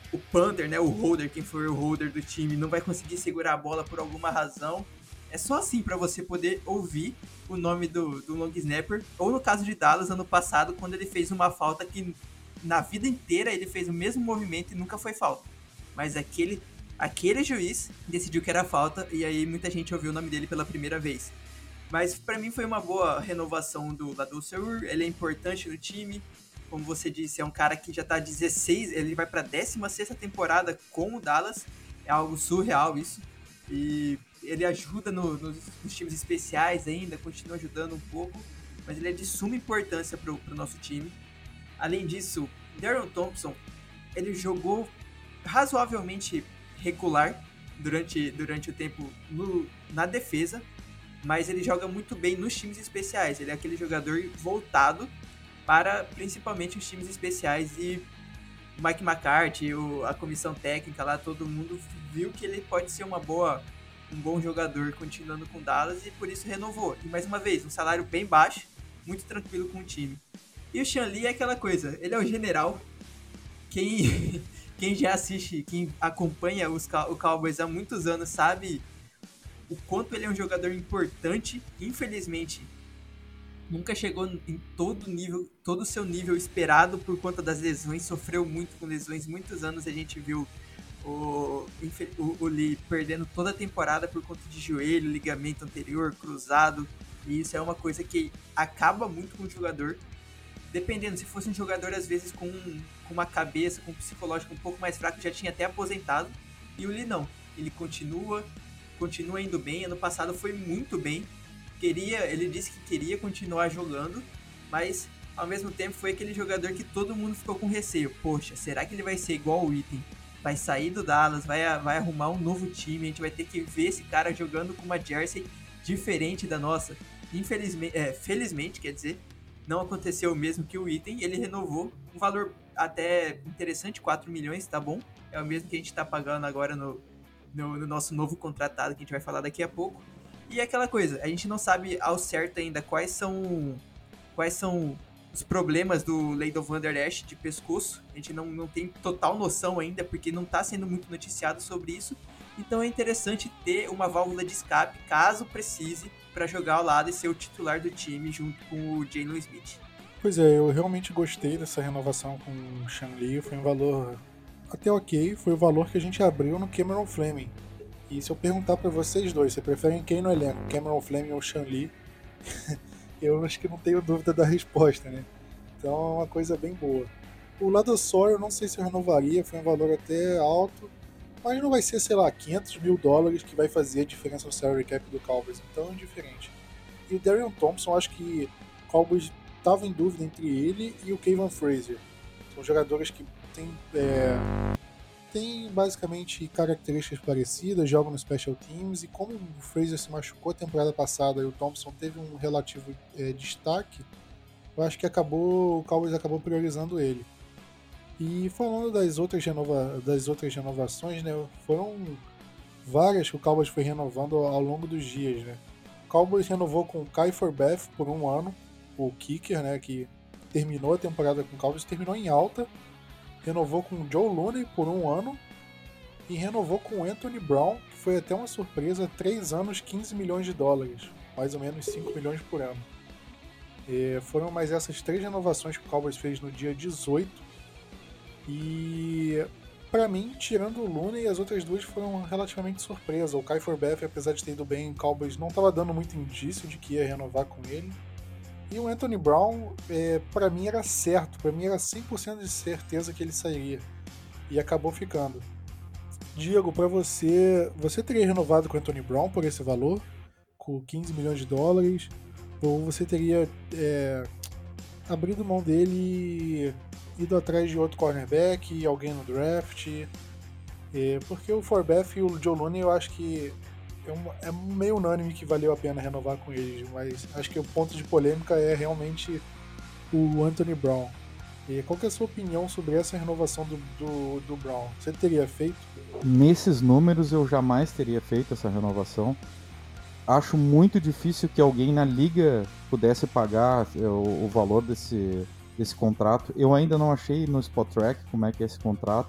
o punter, né, o holder, quem for o holder do time, não vai conseguir segurar a bola por alguma razão. É só assim para você poder ouvir o nome do, do long snapper. Ou no caso de Dallas, ano passado, quando ele fez uma falta que na vida inteira ele fez o mesmo movimento e nunca foi falta. Mas aquele, aquele juiz decidiu que era falta e aí muita gente ouviu o nome dele pela primeira vez. Mas para mim foi uma boa renovação do Ladou Sewell, ele é importante no time. Como você disse, é um cara que já tá dezesseis, ele vai pra décima sexta temporada com o Dallas, é algo surreal isso. E ele ajuda no, nos, nos times especiais ainda, continua ajudando um pouco, mas ele é de suma importância pro, pro nosso time. Além disso, Darren Thompson, ele jogou razoavelmente regular durante, durante o tempo no, na defesa, mas ele joga muito bem nos times especiais. Ele é aquele jogador voltado para principalmente os times especiais, e o Mike McCarthy, o, a comissão técnica lá, todo mundo viu que ele pode ser uma boa, um bom jogador continuando com Dallas e por isso renovou. E mais uma vez, um salário bem baixo, muito tranquilo com o time. E o Sean Lee é aquela coisa, ele é o general. Quem, quem já assiste, quem acompanha os, o Cowboys há muitos anos sabe o quanto ele é um jogador importante. Infelizmente, nunca chegou em todo nível, todo o seu nível esperado por conta das lesões, sofreu muito com lesões, muitos anos a gente viu o, o, o Lee perdendo toda a temporada por conta de joelho, ligamento anterior, cruzado, e isso é uma coisa que acaba muito com o jogador, dependendo, se fosse um jogador às vezes com, com uma cabeça, com um psicológico um pouco mais fraco, já tinha até aposentado, e o Lee não, ele continua, continua indo bem, ano passado foi muito bem, Queria, ele disse que queria continuar jogando, mas ao mesmo tempo foi aquele jogador que todo mundo ficou com receio. Poxa, será que ele vai ser igual o Witten? Vai sair do Dallas, vai, vai arrumar um novo time, a gente vai ter que ver esse cara jogando com uma jersey diferente da nossa. Infelizmente, é, felizmente, quer dizer, não aconteceu o mesmo que o Witten, ele renovou um valor até interessante, quatro milhões, tá bom? É o mesmo que a gente tá pagando agora no, no, no nosso novo contratado, que a gente vai falar daqui a pouco. E é aquela coisa, a gente não sabe ao certo ainda quais são quais são os problemas do Leighton Vander Esch de pescoço. A gente não, não tem total noção ainda, porque não está sendo muito noticiado sobre isso. Então é interessante ter uma válvula de escape, caso precise, para jogar ao lado e ser o titular do time junto com o Jalen Smith.
Pois é, eu realmente gostei dessa renovação com o Sean Lee, foi um valor até ok, foi o valor que a gente abriu no Cameron Fleming. E se eu perguntar pra vocês dois, vocês preferem quem no elenco, Cameron Fleming ou Sean Lee? Eu acho que não tenho dúvida da resposta, né? Então é uma coisa bem boa. O Ladou Sewell, eu não sei se eu renovaria, foi um valor até alto, mas não vai ser, sei lá, quinhentos mil dólares que vai fazer a diferença no salary cap do Cowboys, então é diferente. E o Darren Thompson, acho que o Cowboys estava em dúvida entre ele e o Kevin Frazier. São jogadores que têm... É... tem basicamente características parecidas, jogam no Special Teams, e como o Frazier se machucou a temporada passada e o Thompson teve um relativo é, destaque, eu acho que acabou, o Cowboys acabou priorizando ele. E falando das outras, renova, das outras renovações, né, foram várias que o Cowboys foi renovando ao longo dos dias. Né. O Cowboys renovou com o Kai Forbath por um ano, o kicker, né, que terminou a temporada com o Cowboys, terminou em alta, renovou com o Joe Looney por um ano e renovou com o Anthony Brown, que foi até uma surpresa, três anos, quinze milhões de dólares, mais ou menos cinco milhões por ano. E foram mais essas três renovações que o Cowboys fez no dia dezoito, e pra mim, tirando o Looney, as outras duas foram relativamente surpresa. O Kai Forbath, apesar de ter ido bem, o Cowboys não estava dando muito indício de que ia renovar com ele. E o Anthony Brown, é, para mim era certo, para mim era cem por cento de certeza que ele sairia. E acabou ficando. Diego, para você, você teria renovado com o Anthony Brown por esse valor? Com quinze milhões de dólares? Ou você teria é, abrido mão dele e ido atrás de outro cornerback, alguém no draft? É, porque o Forbath e o Joe Looney eu acho que É, um, é meio unânime que valeu a pena renovar com eles, mas acho que o ponto de polêmica é realmente o Anthony Brown. E qual que é a sua opinião sobre essa renovação do, do, do Brown? Você teria feito?
Nesses números eu jamais teria feito essa renovação. Acho muito difícil que alguém na liga pudesse pagar o, o valor desse, desse contrato. Eu ainda não achei no Spotrac como é que é esse contrato.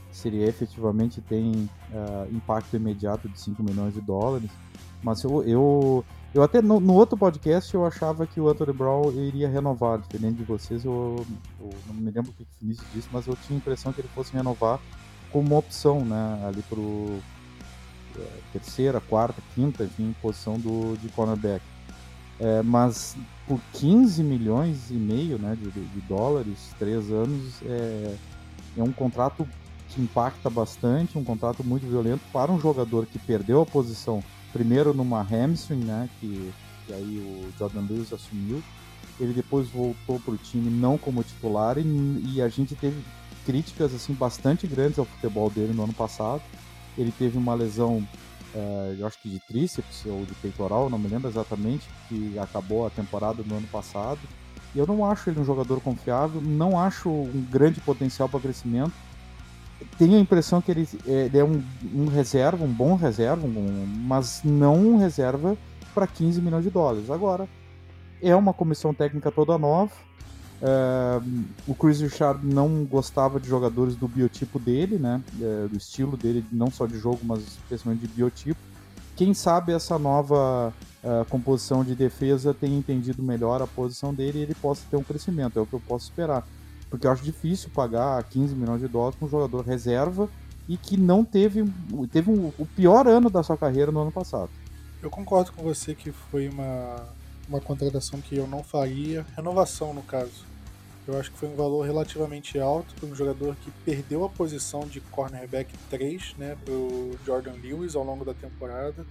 se ele efetivamente tem uh, impacto imediato de cinco milhões de dólares. Mas eu, eu, eu até no, no outro podcast eu achava que o Anthony Brown iria renovar, diferente de vocês, eu, eu não me lembro o que o Vinícius disse, mas eu tinha a impressão que ele fosse renovar como uma opção, né, ali pro uh, terceira, quarta, quinta, enfim, posição do, de cornerback. É, mas por quinze milhões e meio, né, de, de dólares, três anos, é, é um contrato que impacta bastante, um contrato muito violento para um jogador que perdeu a posição, primeiro numa hamstring, né, que, que aí o Jordan Lewis assumiu, ele depois voltou para o time não como titular e, e a gente teve críticas assim, bastante grandes ao futebol dele no ano passado. Ele teve uma lesão, é, eu acho que de tríceps ou de peitoral, não me lembro exatamente, que acabou a temporada no ano passado. E eu não acho ele um jogador confiável, não acho um grande potencial para crescimento. Tenho a impressão que ele, ele é um, um reserva, um bom reserva, um, mas não um reserva para quinze milhões de dólares. Agora, é uma comissão técnica toda nova. É, o Chris Richard não gostava de jogadores do biotipo dele, né? É, do estilo dele, não só de jogo, mas especialmente de biotipo. Quem sabe essa nova uh, composição de defesa tenha entendido melhor a posição dele e ele possa ter um crescimento, é o que eu posso esperar. Porque eu acho difícil pagar quinze milhões de dólares para um jogador reserva e que não teve, teve um, o pior ano da sua carreira no ano passado.
Eu concordo com você que foi uma, uma contratação que eu não faria, renovação no caso. Eu acho que foi um valor relativamente alto para um jogador que perdeu a posição de cornerback três, né, para o Jordan Lewis ao longo da temporada.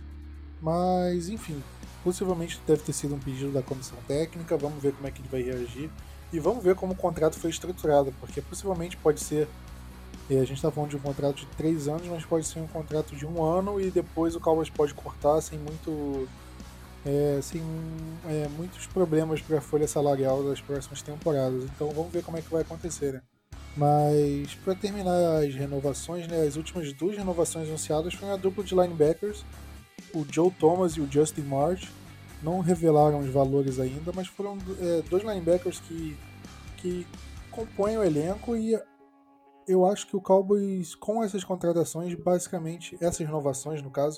Mas, enfim, possivelmente deve ter sido um pedido da comissão técnica, vamos ver como é que ele vai reagir. E vamos ver como o contrato foi estruturado, porque possivelmente pode ser, a gente está falando de um contrato de três anos, mas pode ser um contrato de um ano e depois o Cowboys pode cortar sem muito... É, sem é, muitos problemas para a folha salarial das próximas temporadas. Então vamos ver como é que vai acontecer, né? Mas para terminar as renovações, né, as últimas duas renovações anunciadas foram a dupla de linebackers, o Joe Thomas e o Justin March. Não revelaram os valores ainda, mas foram é, dois linebackers que, que compõem o elenco e eu acho que o Cowboys, com essas contratações, basicamente, essas renovações no caso,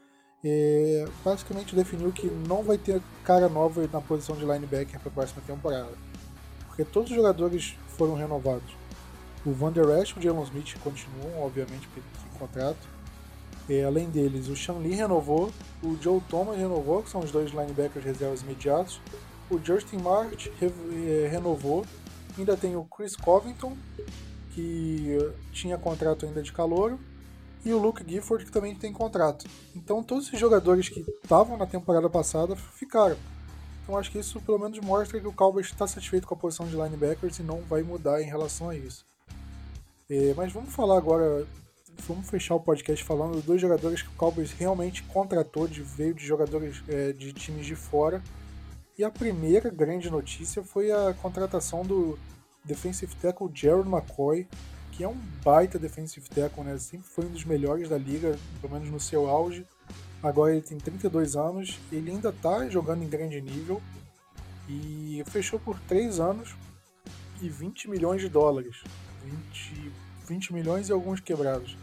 É, basicamente definiu que não vai ter cara nova na posição de linebacker para a próxima temporada, porque todos os jogadores foram renovados. O Van Der Esch e o Jalen Smith continuam, obviamente, porque tem contrato. É, além deles, o Sean Lee renovou, o Joe Thomas renovou, que são os dois linebackers reservas imediatos. O Justin March re, é, renovou. Ainda tem o Chris Covington, que tinha contrato ainda de calouro. E o Luke Gifford, que também tem contrato. Então todos esses jogadores que estavam na temporada passada ficaram. Então acho que isso pelo menos mostra que o Cowboys está satisfeito com a posição de linebackers e não vai mudar em relação a isso. É, mas vamos falar agora, vamos fechar o podcast falando dos dois jogadores que o Cowboys realmente contratou, de, veio de jogadores é, de times de fora. E a primeira grande notícia foi a contratação do defensive tackle Gerald McCoy, que é um baita defensive tackle, né? Sempre foi um dos melhores da liga, pelo menos no seu auge. Agora ele tem trinta e dois anos, ele ainda está jogando em grande nível e fechou por três anos e vinte milhões de dólares. vinte, vinte milhões e alguns quebrados.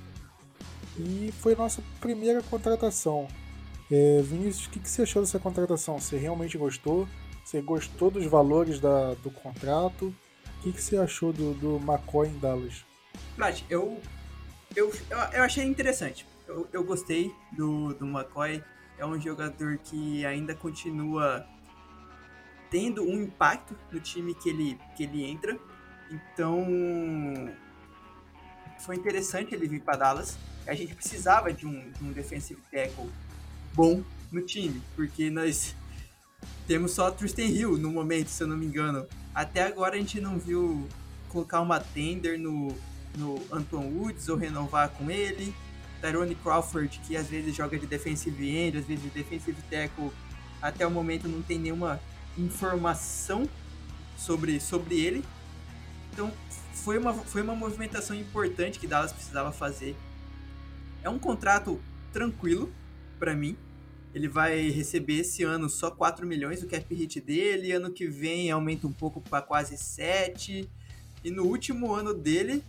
E foi a nossa primeira contratação. É, Vinícius, o que, que você achou dessa contratação? Você realmente gostou? Você gostou dos valores da, do contrato? O que, que você achou do, do McCoy em Dallas?
Plat, eu, eu, eu achei interessante. Eu, eu gostei do, do McCoy. É um jogador que ainda continua tendo um impacto no time que ele, que ele entra. Então, foi interessante ele vir para Dallas. A gente precisava de um, de um defensive tackle bom no time, porque nós temos só Tristan Hill no momento, se eu não me engano. Até agora a gente não viu colocar uma tender no, no Anton Woods ou renovar com ele. Tyrone Crawford, que às vezes joga de defensive end, às vezes de defensive tackle, até o momento não tem nenhuma informação sobre, sobre ele. Então foi uma, foi uma movimentação importante que Dallas precisava fazer. É um contrato tranquilo para mim. Ele vai receber esse ano só quatro milhões, o cap hit dele. Ano que vem aumenta um pouco para quase sete. E no último ano dele,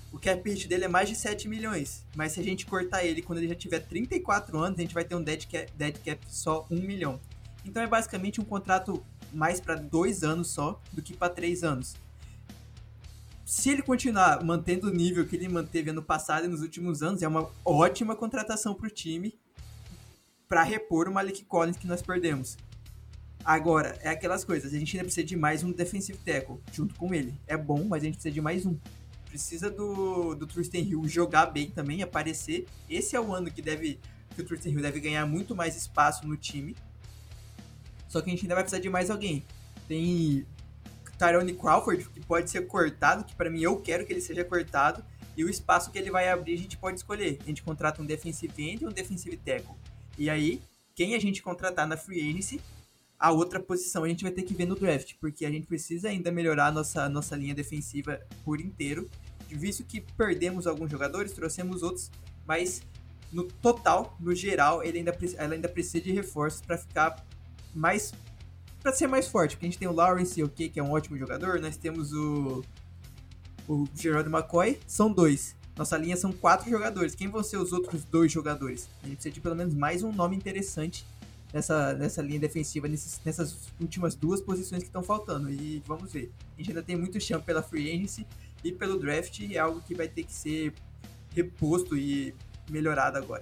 o cap hit dele é mais de sete milhões, mas se a gente cortar ele quando ele já tiver trinta e quatro anos, a gente vai ter um dead cap, dead cap só um milhão. Então é basicamente um contrato mais para dois anos só do que para três anos. Se ele continuar mantendo o nível que ele manteve ano passado e nos últimos anos, é uma ótima contratação para o time para repor o Malik Collins que nós perdemos. Agora, é aquelas coisas, a gente ainda precisa de mais um defensive tackle junto com ele. É bom, mas a gente precisa de mais um. Precisa do, do Tristan Hill jogar bem também, aparecer. Esse é o ano que, deve, que o Tristan Hill deve ganhar muito mais espaço no time. Só que a gente ainda vai precisar de mais alguém. Tem Tyrone Crawford, que pode ser cortado, que pra mim eu quero que ele seja cortado. E o espaço que ele vai abrir a gente pode escolher. A gente contrata um defensive end ou um defensive tackle. E aí, quem a gente contratar na free agency, a outra posição a gente vai ter que ver no draft, porque a gente precisa ainda melhorar a nossa, nossa linha defensiva por inteiro, visto que perdemos alguns jogadores, trouxemos outros, mas no total, no geral, ele ainda, ela ainda precisa de reforços para ficar mais, para ser mais forte, porque a gente tem o Lawrence, okay, que é um ótimo jogador, nós temos o, o Gerald McCoy, são dois. Nossa linha são quatro jogadores. Quem vão ser os outros dois jogadores? A gente precisa de pelo menos mais um nome interessante Nessa, nessa linha defensiva, nesses, nessas últimas duas posições que estão faltando. E vamos ver. A gente ainda tem muito chão pela free agency e pelo draft, e é algo que vai ter que ser reposto e melhorado agora.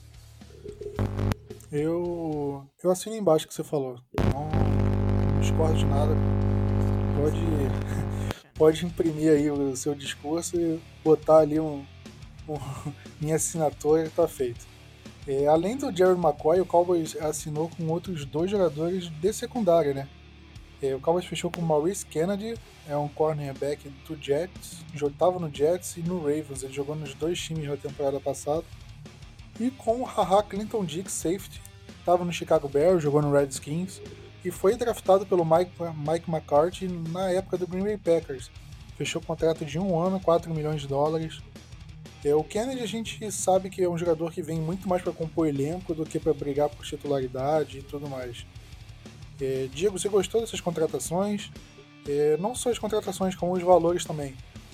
Eu, eu assino embaixo o que você falou. Não, não discordo de nada. Pode, pode imprimir aí o seu discurso e botar ali um, um, minha assinatura e tá feito. É, além do Gerald McCoy, o Cowboys assinou com outros dois jogadores de secundária, né? É, o Cowboys fechou com o Maurice Kennedy, é um cornerback do Jets, estava no Jets e no Ravens, ele jogou nos dois times na temporada passada. E com o Haha Clinton Dix, safety, estava no Chicago Bears, jogou no Redskins e foi draftado pelo Mike, Mike McCarthy na época do Green Bay Packers. Fechou contrato de um ano, quatro milhões de dólares. É, o Kennedy a gente sabe que é um jogador que vem muito mais para compor elenco do que para brigar por titularidade e tudo mais. É, Diego, você gostou dessas contratações? É, não só as contratações, como os valores também.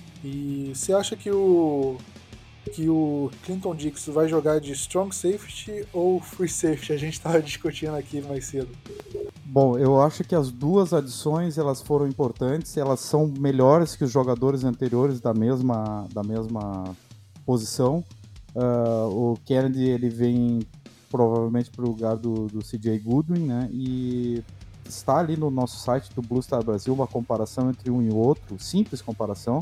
E você acha que o, que o Clinton Dix vai jogar de strong safety ou free safety? A gente estava discutindo aqui mais cedo.
Bom, eu acho que as duas adições elas foram importantes, elas são melhores que os jogadores anteriores da mesma, da mesma posição. Uh, o Kennedy ele vem provavelmente para o lugar do, do C J Goodwin, né? E está ali no nosso site do Blue Star Brasil uma comparação entre um e o outro, simples comparação,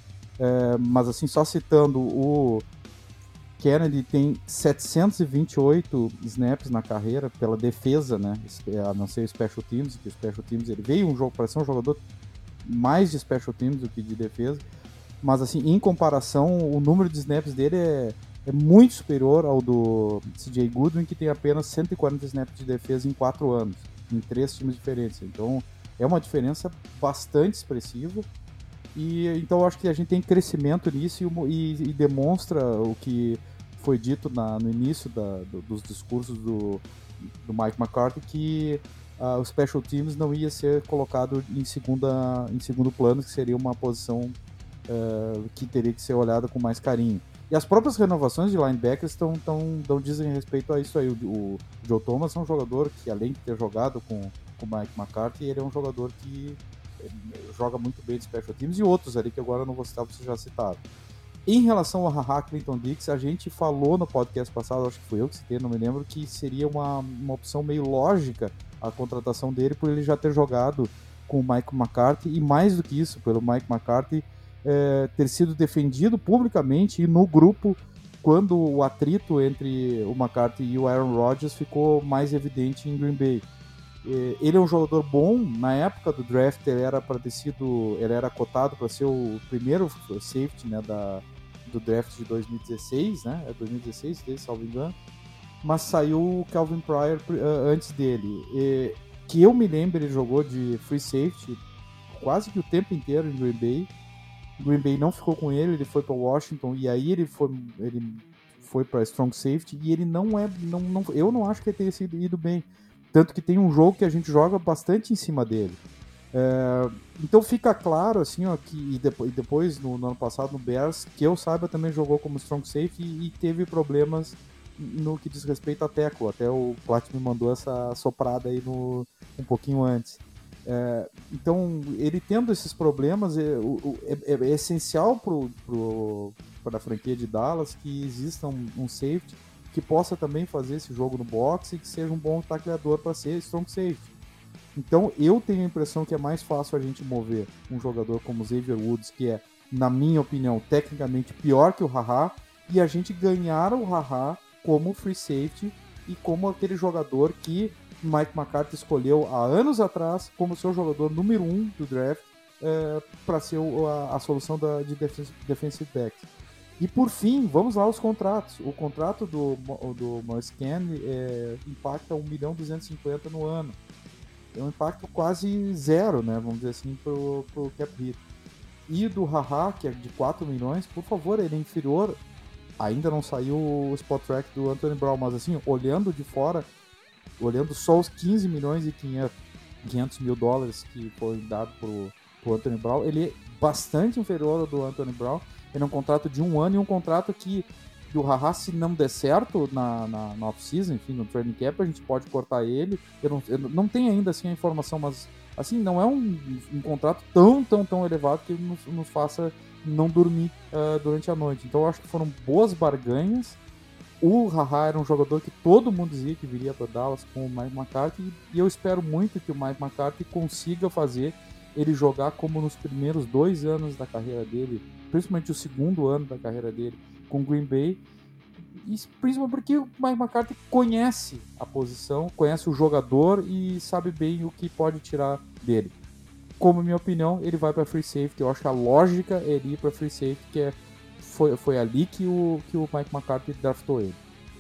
é, mas assim, só citando, o Kennedy tem setecentos e vinte e oito snaps na carreira pela defesa, né? A não ser o Special Teams, que o Special Teams ele veio um jogo para ser um jogador mais de Special Teams do que de defesa. Mas, assim, em comparação, o número de snaps dele é, é muito superior ao do C J Goodwin, que tem apenas cento e quarenta snaps de defesa em quatro anos, em três times diferentes. Então, é uma diferença bastante expressiva. E, então, eu acho que a gente tem crescimento nisso e, e, e demonstra o que foi dito na, no início da, do, dos discursos do, do Mike McCarthy, que uh, o Special Teams não ia ser colocado em, segunda, em segundo plano, que seria uma posição Uh, que teria que ser olhada com mais carinho. E as próprias renovações de linebackers tão, tão, tão dizem respeito a isso aí. O, o Joe Thomas é um jogador que, além de ter jogado com o Mike McCarthy, ele é um jogador que joga muito bem de special teams, e outros ali que agora eu não vou citar, vocês já citaram. Em relação ao Haha Clinton Dix, a gente falou no podcast passado, acho que foi eu que citei, não me lembro, que seria uma, uma opção meio lógica a contratação dele, por ele já ter jogado com o Mike McCarthy, e mais do que isso, pelo Mike McCarthy É, ter sido defendido publicamente e no grupo quando o atrito entre o McCarthy e o Aaron Rodgers ficou mais evidente em Green Bay. É, ele é um jogador bom, na época do draft ele era para ter sido, ele era cotado para ser o primeiro safety, né, da, do draft de dois mil e dezesseis, né, é dois mil e dezesseis, se não me engano, mas saiu o Calvin Pryor uh, antes dele. E, que eu me lembro, ele jogou de free safety quase que o tempo inteiro em Green Bay. Green Bay não ficou com ele, ele foi para Washington e aí ele foi, ele foi para strong safety e ele não é, não, não, eu não acho que ele tenha sido ido bem, tanto que tem um jogo que a gente joga bastante em cima dele. É, então fica claro, assim, ó, que e depois, e depois no, no ano passado no Bears, que eu saiba, também jogou como strong safety e, e teve problemas no que diz respeito a tackle. Até o Plat me mandou essa soprada aí no, um pouquinho antes. É, então, ele tendo esses problemas, é, é, é essencial para a franquia de Dallas que exista um, um safety que possa também fazer esse jogo no boxe e que seja um bom tacleador para ser strong safety. Então, eu tenho a impressão que é mais fácil a gente mover um jogador como Xavier Woods, que é, na minha opinião, tecnicamente pior que o Haha, e a gente ganhar o Haha como free safety e como aquele jogador que Mike McCarthy escolheu há anos atrás como seu jogador número um do draft é, para ser o, a, a solução da, de defensive back. E por fim, vamos lá aos contratos. O contrato do, do Morris Kane é, impacta um milhão duzentos e cinquenta no ano. É um impacto quase zero, né, vamos dizer assim, pro, pro cap hit. E do Haha, que é de quatro milhões, por favor, ele é inferior. Ainda não saiu o spot track do Anthony Brown, mas assim, olhando de fora, olhando só os quinze milhões e quinhentos mil dólares que foi dado pro, pro Anthony Brown, ele é bastante inferior ao do Anthony Brown. Ele é um contrato de um ano e um contrato que do Haha, se não der certo na, na, na off-season, enfim, no training camp, a gente pode cortar ele. Eu não, eu não tenho ainda assim a informação, mas assim, não é um, um contrato tão, tão, tão elevado que nos, nos faça não dormir uh, durante a noite. Então eu acho que foram boas barganhas. O Haha era um jogador que todo mundo dizia que viria para Dallas com o Mike McCarthy, e eu espero muito que o Mike McCarthy consiga fazer ele jogar como nos primeiros dois anos da carreira dele, principalmente o segundo ano da carreira dele com Green Bay, e principalmente porque o Mike McCarthy conhece a posição, conhece o jogador e sabe bem o que pode tirar dele. Como minha opinião, ele vai para free safety. Eu acho que a lógica é ele ir para free safety, que é, foi, foi ali que o, que o Mike McCarthy draftou ele.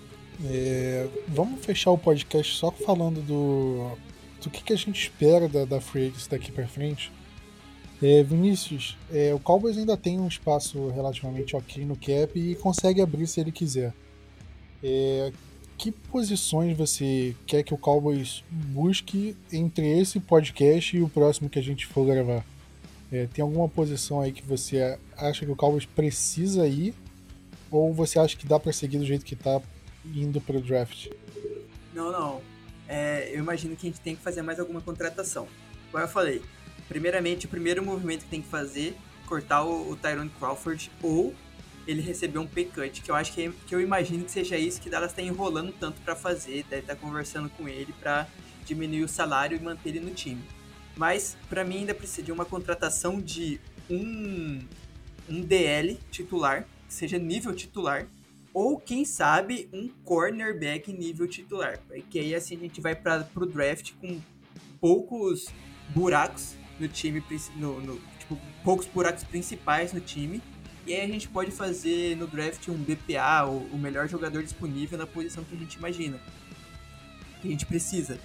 É, vamos fechar o podcast só falando do, do que, que a gente espera da, da free agency daqui para frente. É, Vinícius, é, o Cowboys ainda tem um espaço relativamente ok no cap e consegue abrir se ele quiser. É, que posições você quer que o Cowboys busque entre esse podcast e o próximo que a gente for gravar? É, tem alguma posição aí que você acha que o Cowboys precisa ir? Ou você acha que dá para seguir do jeito que tá indo pro draft?
Não, não. É, eu imagino que a gente tem que fazer mais alguma contratação. Como eu falei, primeiramente, o primeiro movimento que tem que fazer é cortar o, o Tyrone Crawford ou ele receber um pay cut, que eu acho que, que eu imagino que seja isso que Dallas está enrolando tanto para fazer, deve estar tá conversando com ele para diminuir o salário e manter ele no time. Mas, para mim, ainda precisa de uma contratação de um, um D L titular, que seja nível titular, ou, quem sabe, um cornerback nível titular. Porque aí, assim, a gente vai para o draft com poucos buracos no time, no, no, tipo, poucos buracos principais no time, e aí a gente pode fazer no draft um B P A, o, o melhor jogador disponível na posição que a gente imagina, que a gente precisa.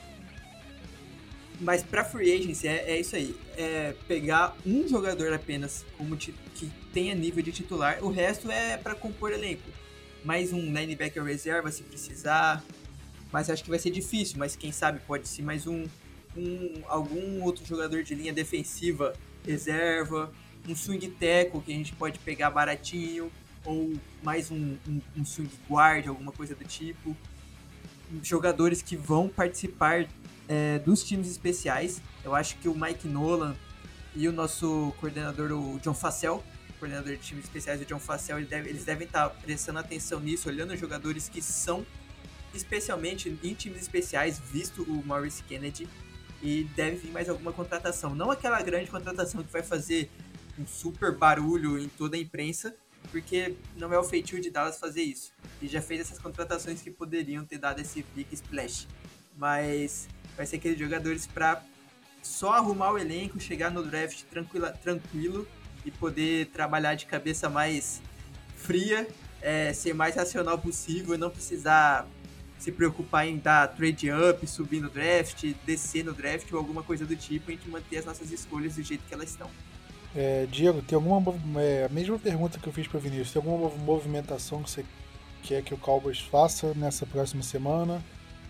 Mas para free agency é, é isso aí, é pegar um jogador apenas como que tenha nível de titular, o resto é para compor elenco. Mais um linebacker reserva se precisar, mas acho que vai ser difícil, mas quem sabe pode ser mais um, um algum outro jogador de linha defensiva reserva, um swing tackle que a gente pode pegar baratinho, ou mais um, um, um swing guard, alguma coisa do tipo. Jogadores que vão participar é, dos times especiais. Eu acho que o Mike Nolan e o nosso coordenador, o John Facel, coordenador de times especiais, o John Facel, ele deve, eles devem estar prestando atenção nisso, olhando os jogadores que são especialmente em times especiais, visto o Maurice Kennedy, e deve vir mais alguma contratação. Não aquela grande contratação que vai fazer um super barulho em toda a imprensa, porque não é o feitio de Dallas fazer isso. E já fez essas contratações que poderiam ter dado esse big splash. Mas vai ser aqueles jogadores para só arrumar o elenco, chegar no draft tranquila, tranquilo e poder trabalhar de cabeça mais fria, é, ser mais racional possível e não precisar se preocupar em dar trade up, subir no draft, descer no draft ou alguma coisa do tipo, e a gente manter as nossas escolhas do jeito que elas estão.
É, Diego, tem alguma é, a mesma pergunta que eu fiz para o Vinícius, tem alguma movimentação que você quer que o Cowboys faça nessa próxima semana?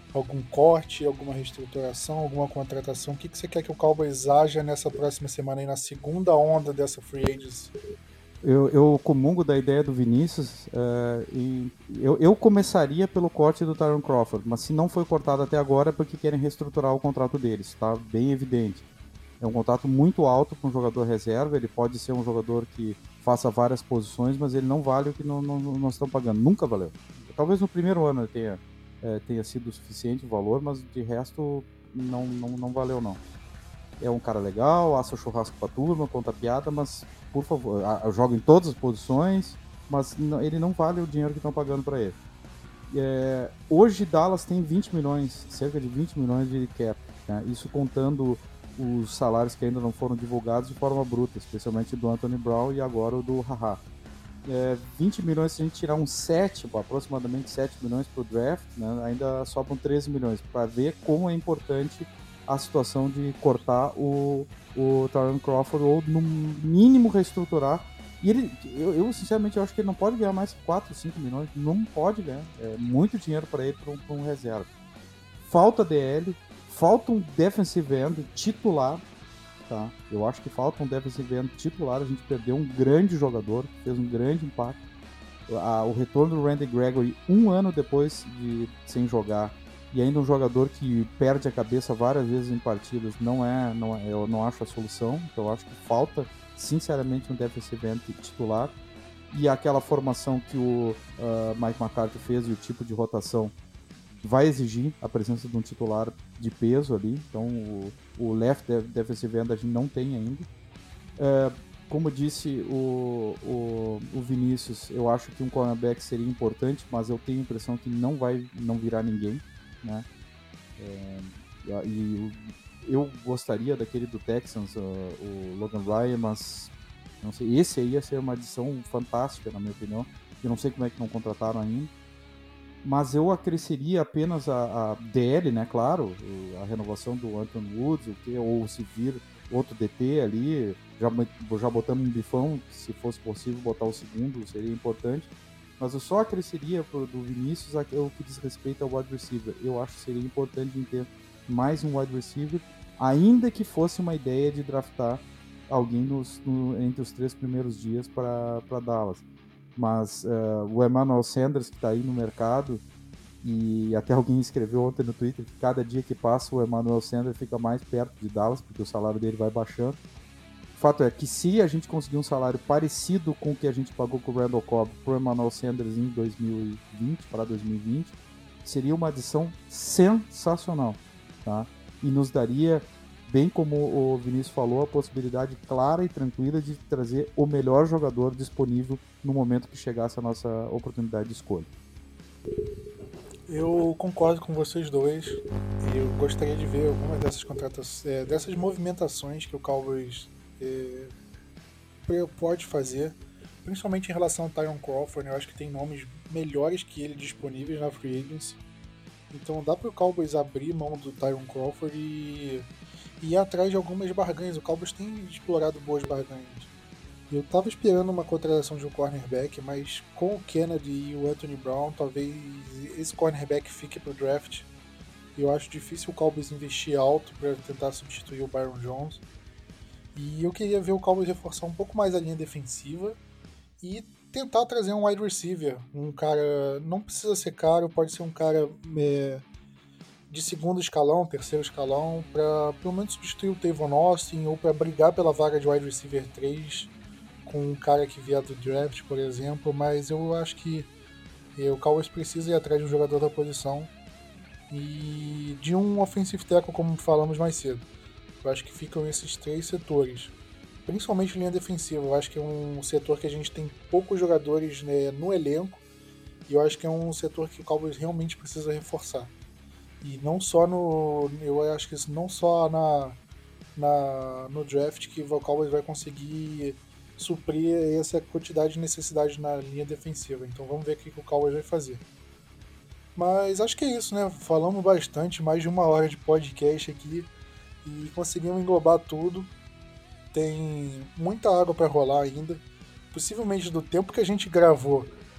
algum corte, alguma reestruturação, alguma contratação? O que, que você quer que o Cowboys haja nessa próxima semana aí, na segunda onda dessa free agency?
Eu, eu comungo da ideia do Vinícius uh, e eu, eu começaria pelo corte do Tyron Crawford, mas se não foi cortado até agora é porque querem reestruturar o contrato deles, tá bem evidente. É um contrato muito alto para um jogador reserva, ele pode ser um jogador que faça várias posições, mas ele não vale o que não, não, nós estamos pagando, nunca valeu. Talvez no primeiro ano ele tenha, é, tenha sido o suficiente o valor, mas de resto não, não, não valeu não. É um cara legal, assa o churrasco pra turma, conta piada, mas, por favor, joga em todas as posições, mas ele não vale o dinheiro que estão pagando para ele. É, hoje Dallas tem vinte milhões, cerca de vinte milhões de cap, né? Isso contando os salários que ainda não foram divulgados de forma bruta, especialmente do Anthony Brown e agora o do Haha. É, vinte milhões, se a gente tirar uns sete, aproximadamente sete milhões para o draft, né, ainda sobram treze milhões, para ver como é importante a situação de cortar o, o Tyron Crawford ou no mínimo reestruturar. E ele, eu, eu sinceramente eu acho que ele não pode ganhar mais que quatro, cinco milhões, não pode ganhar, é muito dinheiro para ele para um, um reserva. Falta D L, falta um defensive end titular, tá? Eu acho que falta um defensive end titular, a gente perdeu um grande jogador, que fez um grande impacto. A, o retorno do Randy Gregory um ano depois de sem jogar, e ainda um jogador que perde a cabeça várias vezes em partidas, não é, não é, eu não acho a solução, então eu acho que falta, sinceramente, um defensive end titular, e aquela formação que o uh, Mike McCarthy fez e o tipo de rotação vai exigir a presença de um titular de peso ali, então o, o left defensive end a gente não tem ainda. Uh, como disse o, o, o Vinícius, eu acho que um cornerback seria importante, mas eu tenho a impressão que não vai não virar ninguém, né? É, e eu gostaria daquele do Texans, uh, o Logan Ryan, mas não sei, esse aí ia ser uma adição fantástica, na minha opinião. Eu não sei como é que não contrataram ainda, mas eu acresceria apenas a, a D L, né? Claro, a renovação do Anthony Woods, ou se vir outro D T ali, já, já botamos um bifão, se fosse possível botar o segundo, seria importante. Mas eu só acresceria pro, do Vinícius o que diz respeito ao wide receiver. Eu acho que seria importante ter mais um wide receiver, ainda que fosse uma ideia de draftar alguém nos, no, entre os três primeiros dias para Dallas. Mas uh, o Emmanuel Sanders, que está aí no mercado, e até alguém escreveu ontem no Twitter que cada dia que passa o Emmanuel Sanders fica mais perto de Dallas, porque o salário dele vai baixando. O fato é que se a gente conseguir um salário parecido com o que a gente pagou com o Randall Cobb para o Emmanuel Sanders em dois mil e vinte, para dois mil e vinte, seria uma adição sensacional, tá? E nos daria, bem como o Vinícius falou, a possibilidade clara e tranquila de trazer o melhor jogador disponível no momento que chegasse a nossa oportunidade de escolha.
Eu concordo com vocês dois. Eu gostaria de ver algumas dessas contratações, é, dessas movimentações que o Cowboys é, pode fazer, principalmente em relação ao Tyron Crawford. Eu acho que tem nomes melhores que ele disponíveis na free agency. Então dá para o Cowboys abrir mão do Tyron Crawford e, e ir atrás de algumas barganhas. O Cowboys tem explorado boas barganhas. Eu tava esperando uma contratação de um cornerback, mas com o Kennedy e o Anthony Brown, talvez esse cornerback fique pro draft. Eu acho difícil o Cowboys investir alto para tentar substituir o Byron Jones. E eu queria ver o Cowboys reforçar um pouco mais a linha defensiva e tentar trazer um wide receiver. Um cara, não precisa ser caro, pode ser um cara é, de segundo escalão, terceiro escalão, para pelo menos substituir o Tavon Austin ou para brigar pela vaga de wide receiver três. Com um cara que vier do draft, por exemplo, mas eu acho que o Cowboys precisa ir atrás de um jogador da posição e de um offensive tackle, como falamos mais cedo. Eu acho que ficam esses três setores, principalmente linha defensiva. Eu acho que é um setor que a gente tem poucos jogadores, né, no elenco, e eu acho que é um setor que o Cowboys realmente precisa reforçar. E não só no... eu acho que não só na, na, no draft que o Cowboys vai conseguir suprir essa quantidade de necessidade na linha defensiva. Então vamos ver o que o Cowboys vai fazer. Mas acho que é isso, né? Falamos bastante, mais de uma hora de podcast aqui e conseguimos englobar tudo. Tem muita água para rolar ainda. Possivelmente do tempo que a gente gravou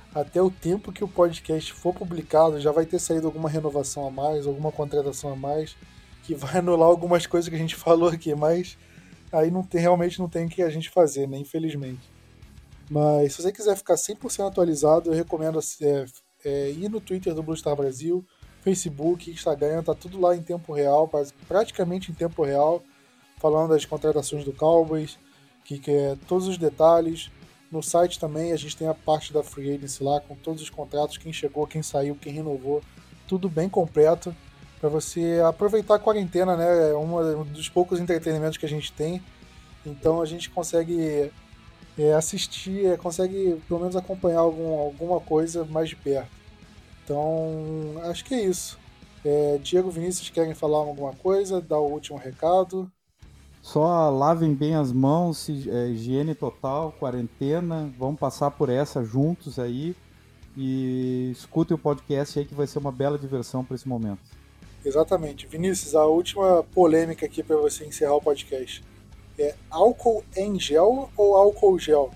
até o tempo que o podcast for publicado, já vai ter saído alguma renovação a mais, alguma contratação a mais, que vai anular algumas coisas que a gente falou aqui, mas aí não tem, realmente não tem o que a gente fazer, né? Infelizmente. Mas se você quiser ficar cem por cento atualizado, eu recomendo é, é, ir no Twitter do Blue Star Brasil, Facebook, Instagram, tá tudo lá em tempo real, praticamente em tempo real, falando das contratações do Cowboys, que, que é todos os detalhes. No site também a gente tem a parte da Free Agency lá, com todos os contratos, quem chegou, quem saiu, quem renovou, tudo bem completo, para você aproveitar a quarentena, né? É um dos poucos entretenimentos que a gente tem, então a gente consegue é, assistir, é, consegue pelo menos acompanhar algum, alguma coisa mais de perto. Então, acho que é isso. É, Diego, Vinícius, querem falar alguma coisa? Dar o último recado?
Só lavem bem as mãos, é, higiene total, quarentena. Vamos passar por essa juntos aí. E escutem o podcast aí que vai ser uma bela diversão para esse momento.
Exatamente. Vinícius, a última polêmica aqui para você encerrar o podcast. É álcool em gel ou álcool gel?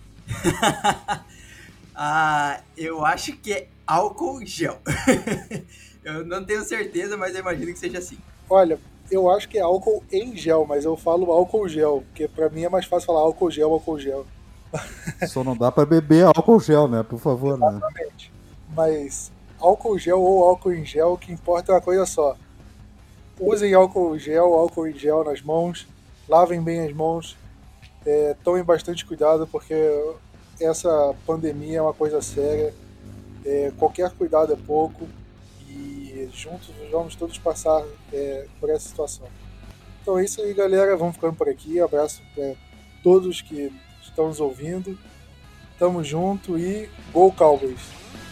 Ah, eu acho que é álcool gel. Eu não tenho certeza, mas eu imagino que seja assim.
Olha, eu acho que é álcool em gel, mas eu falo álcool gel, porque pra mim é mais fácil falar álcool gel, álcool gel.
Só não dá pra beber álcool gel, né? Por favor, né?
Exatamente. Mas álcool gel ou álcool em gel, o que importa é uma coisa só. Usem álcool gel, álcool em gel nas mãos, lavem bem as mãos, é, tomem bastante cuidado, porque essa pandemia é uma coisa séria, é, qualquer cuidado é pouco, e juntos vamos todos passar é, por essa situação. Então é isso aí, galera, vamos ficando por aqui, abraço para todos que estão nos ouvindo, tamo junto e Go Cowboys!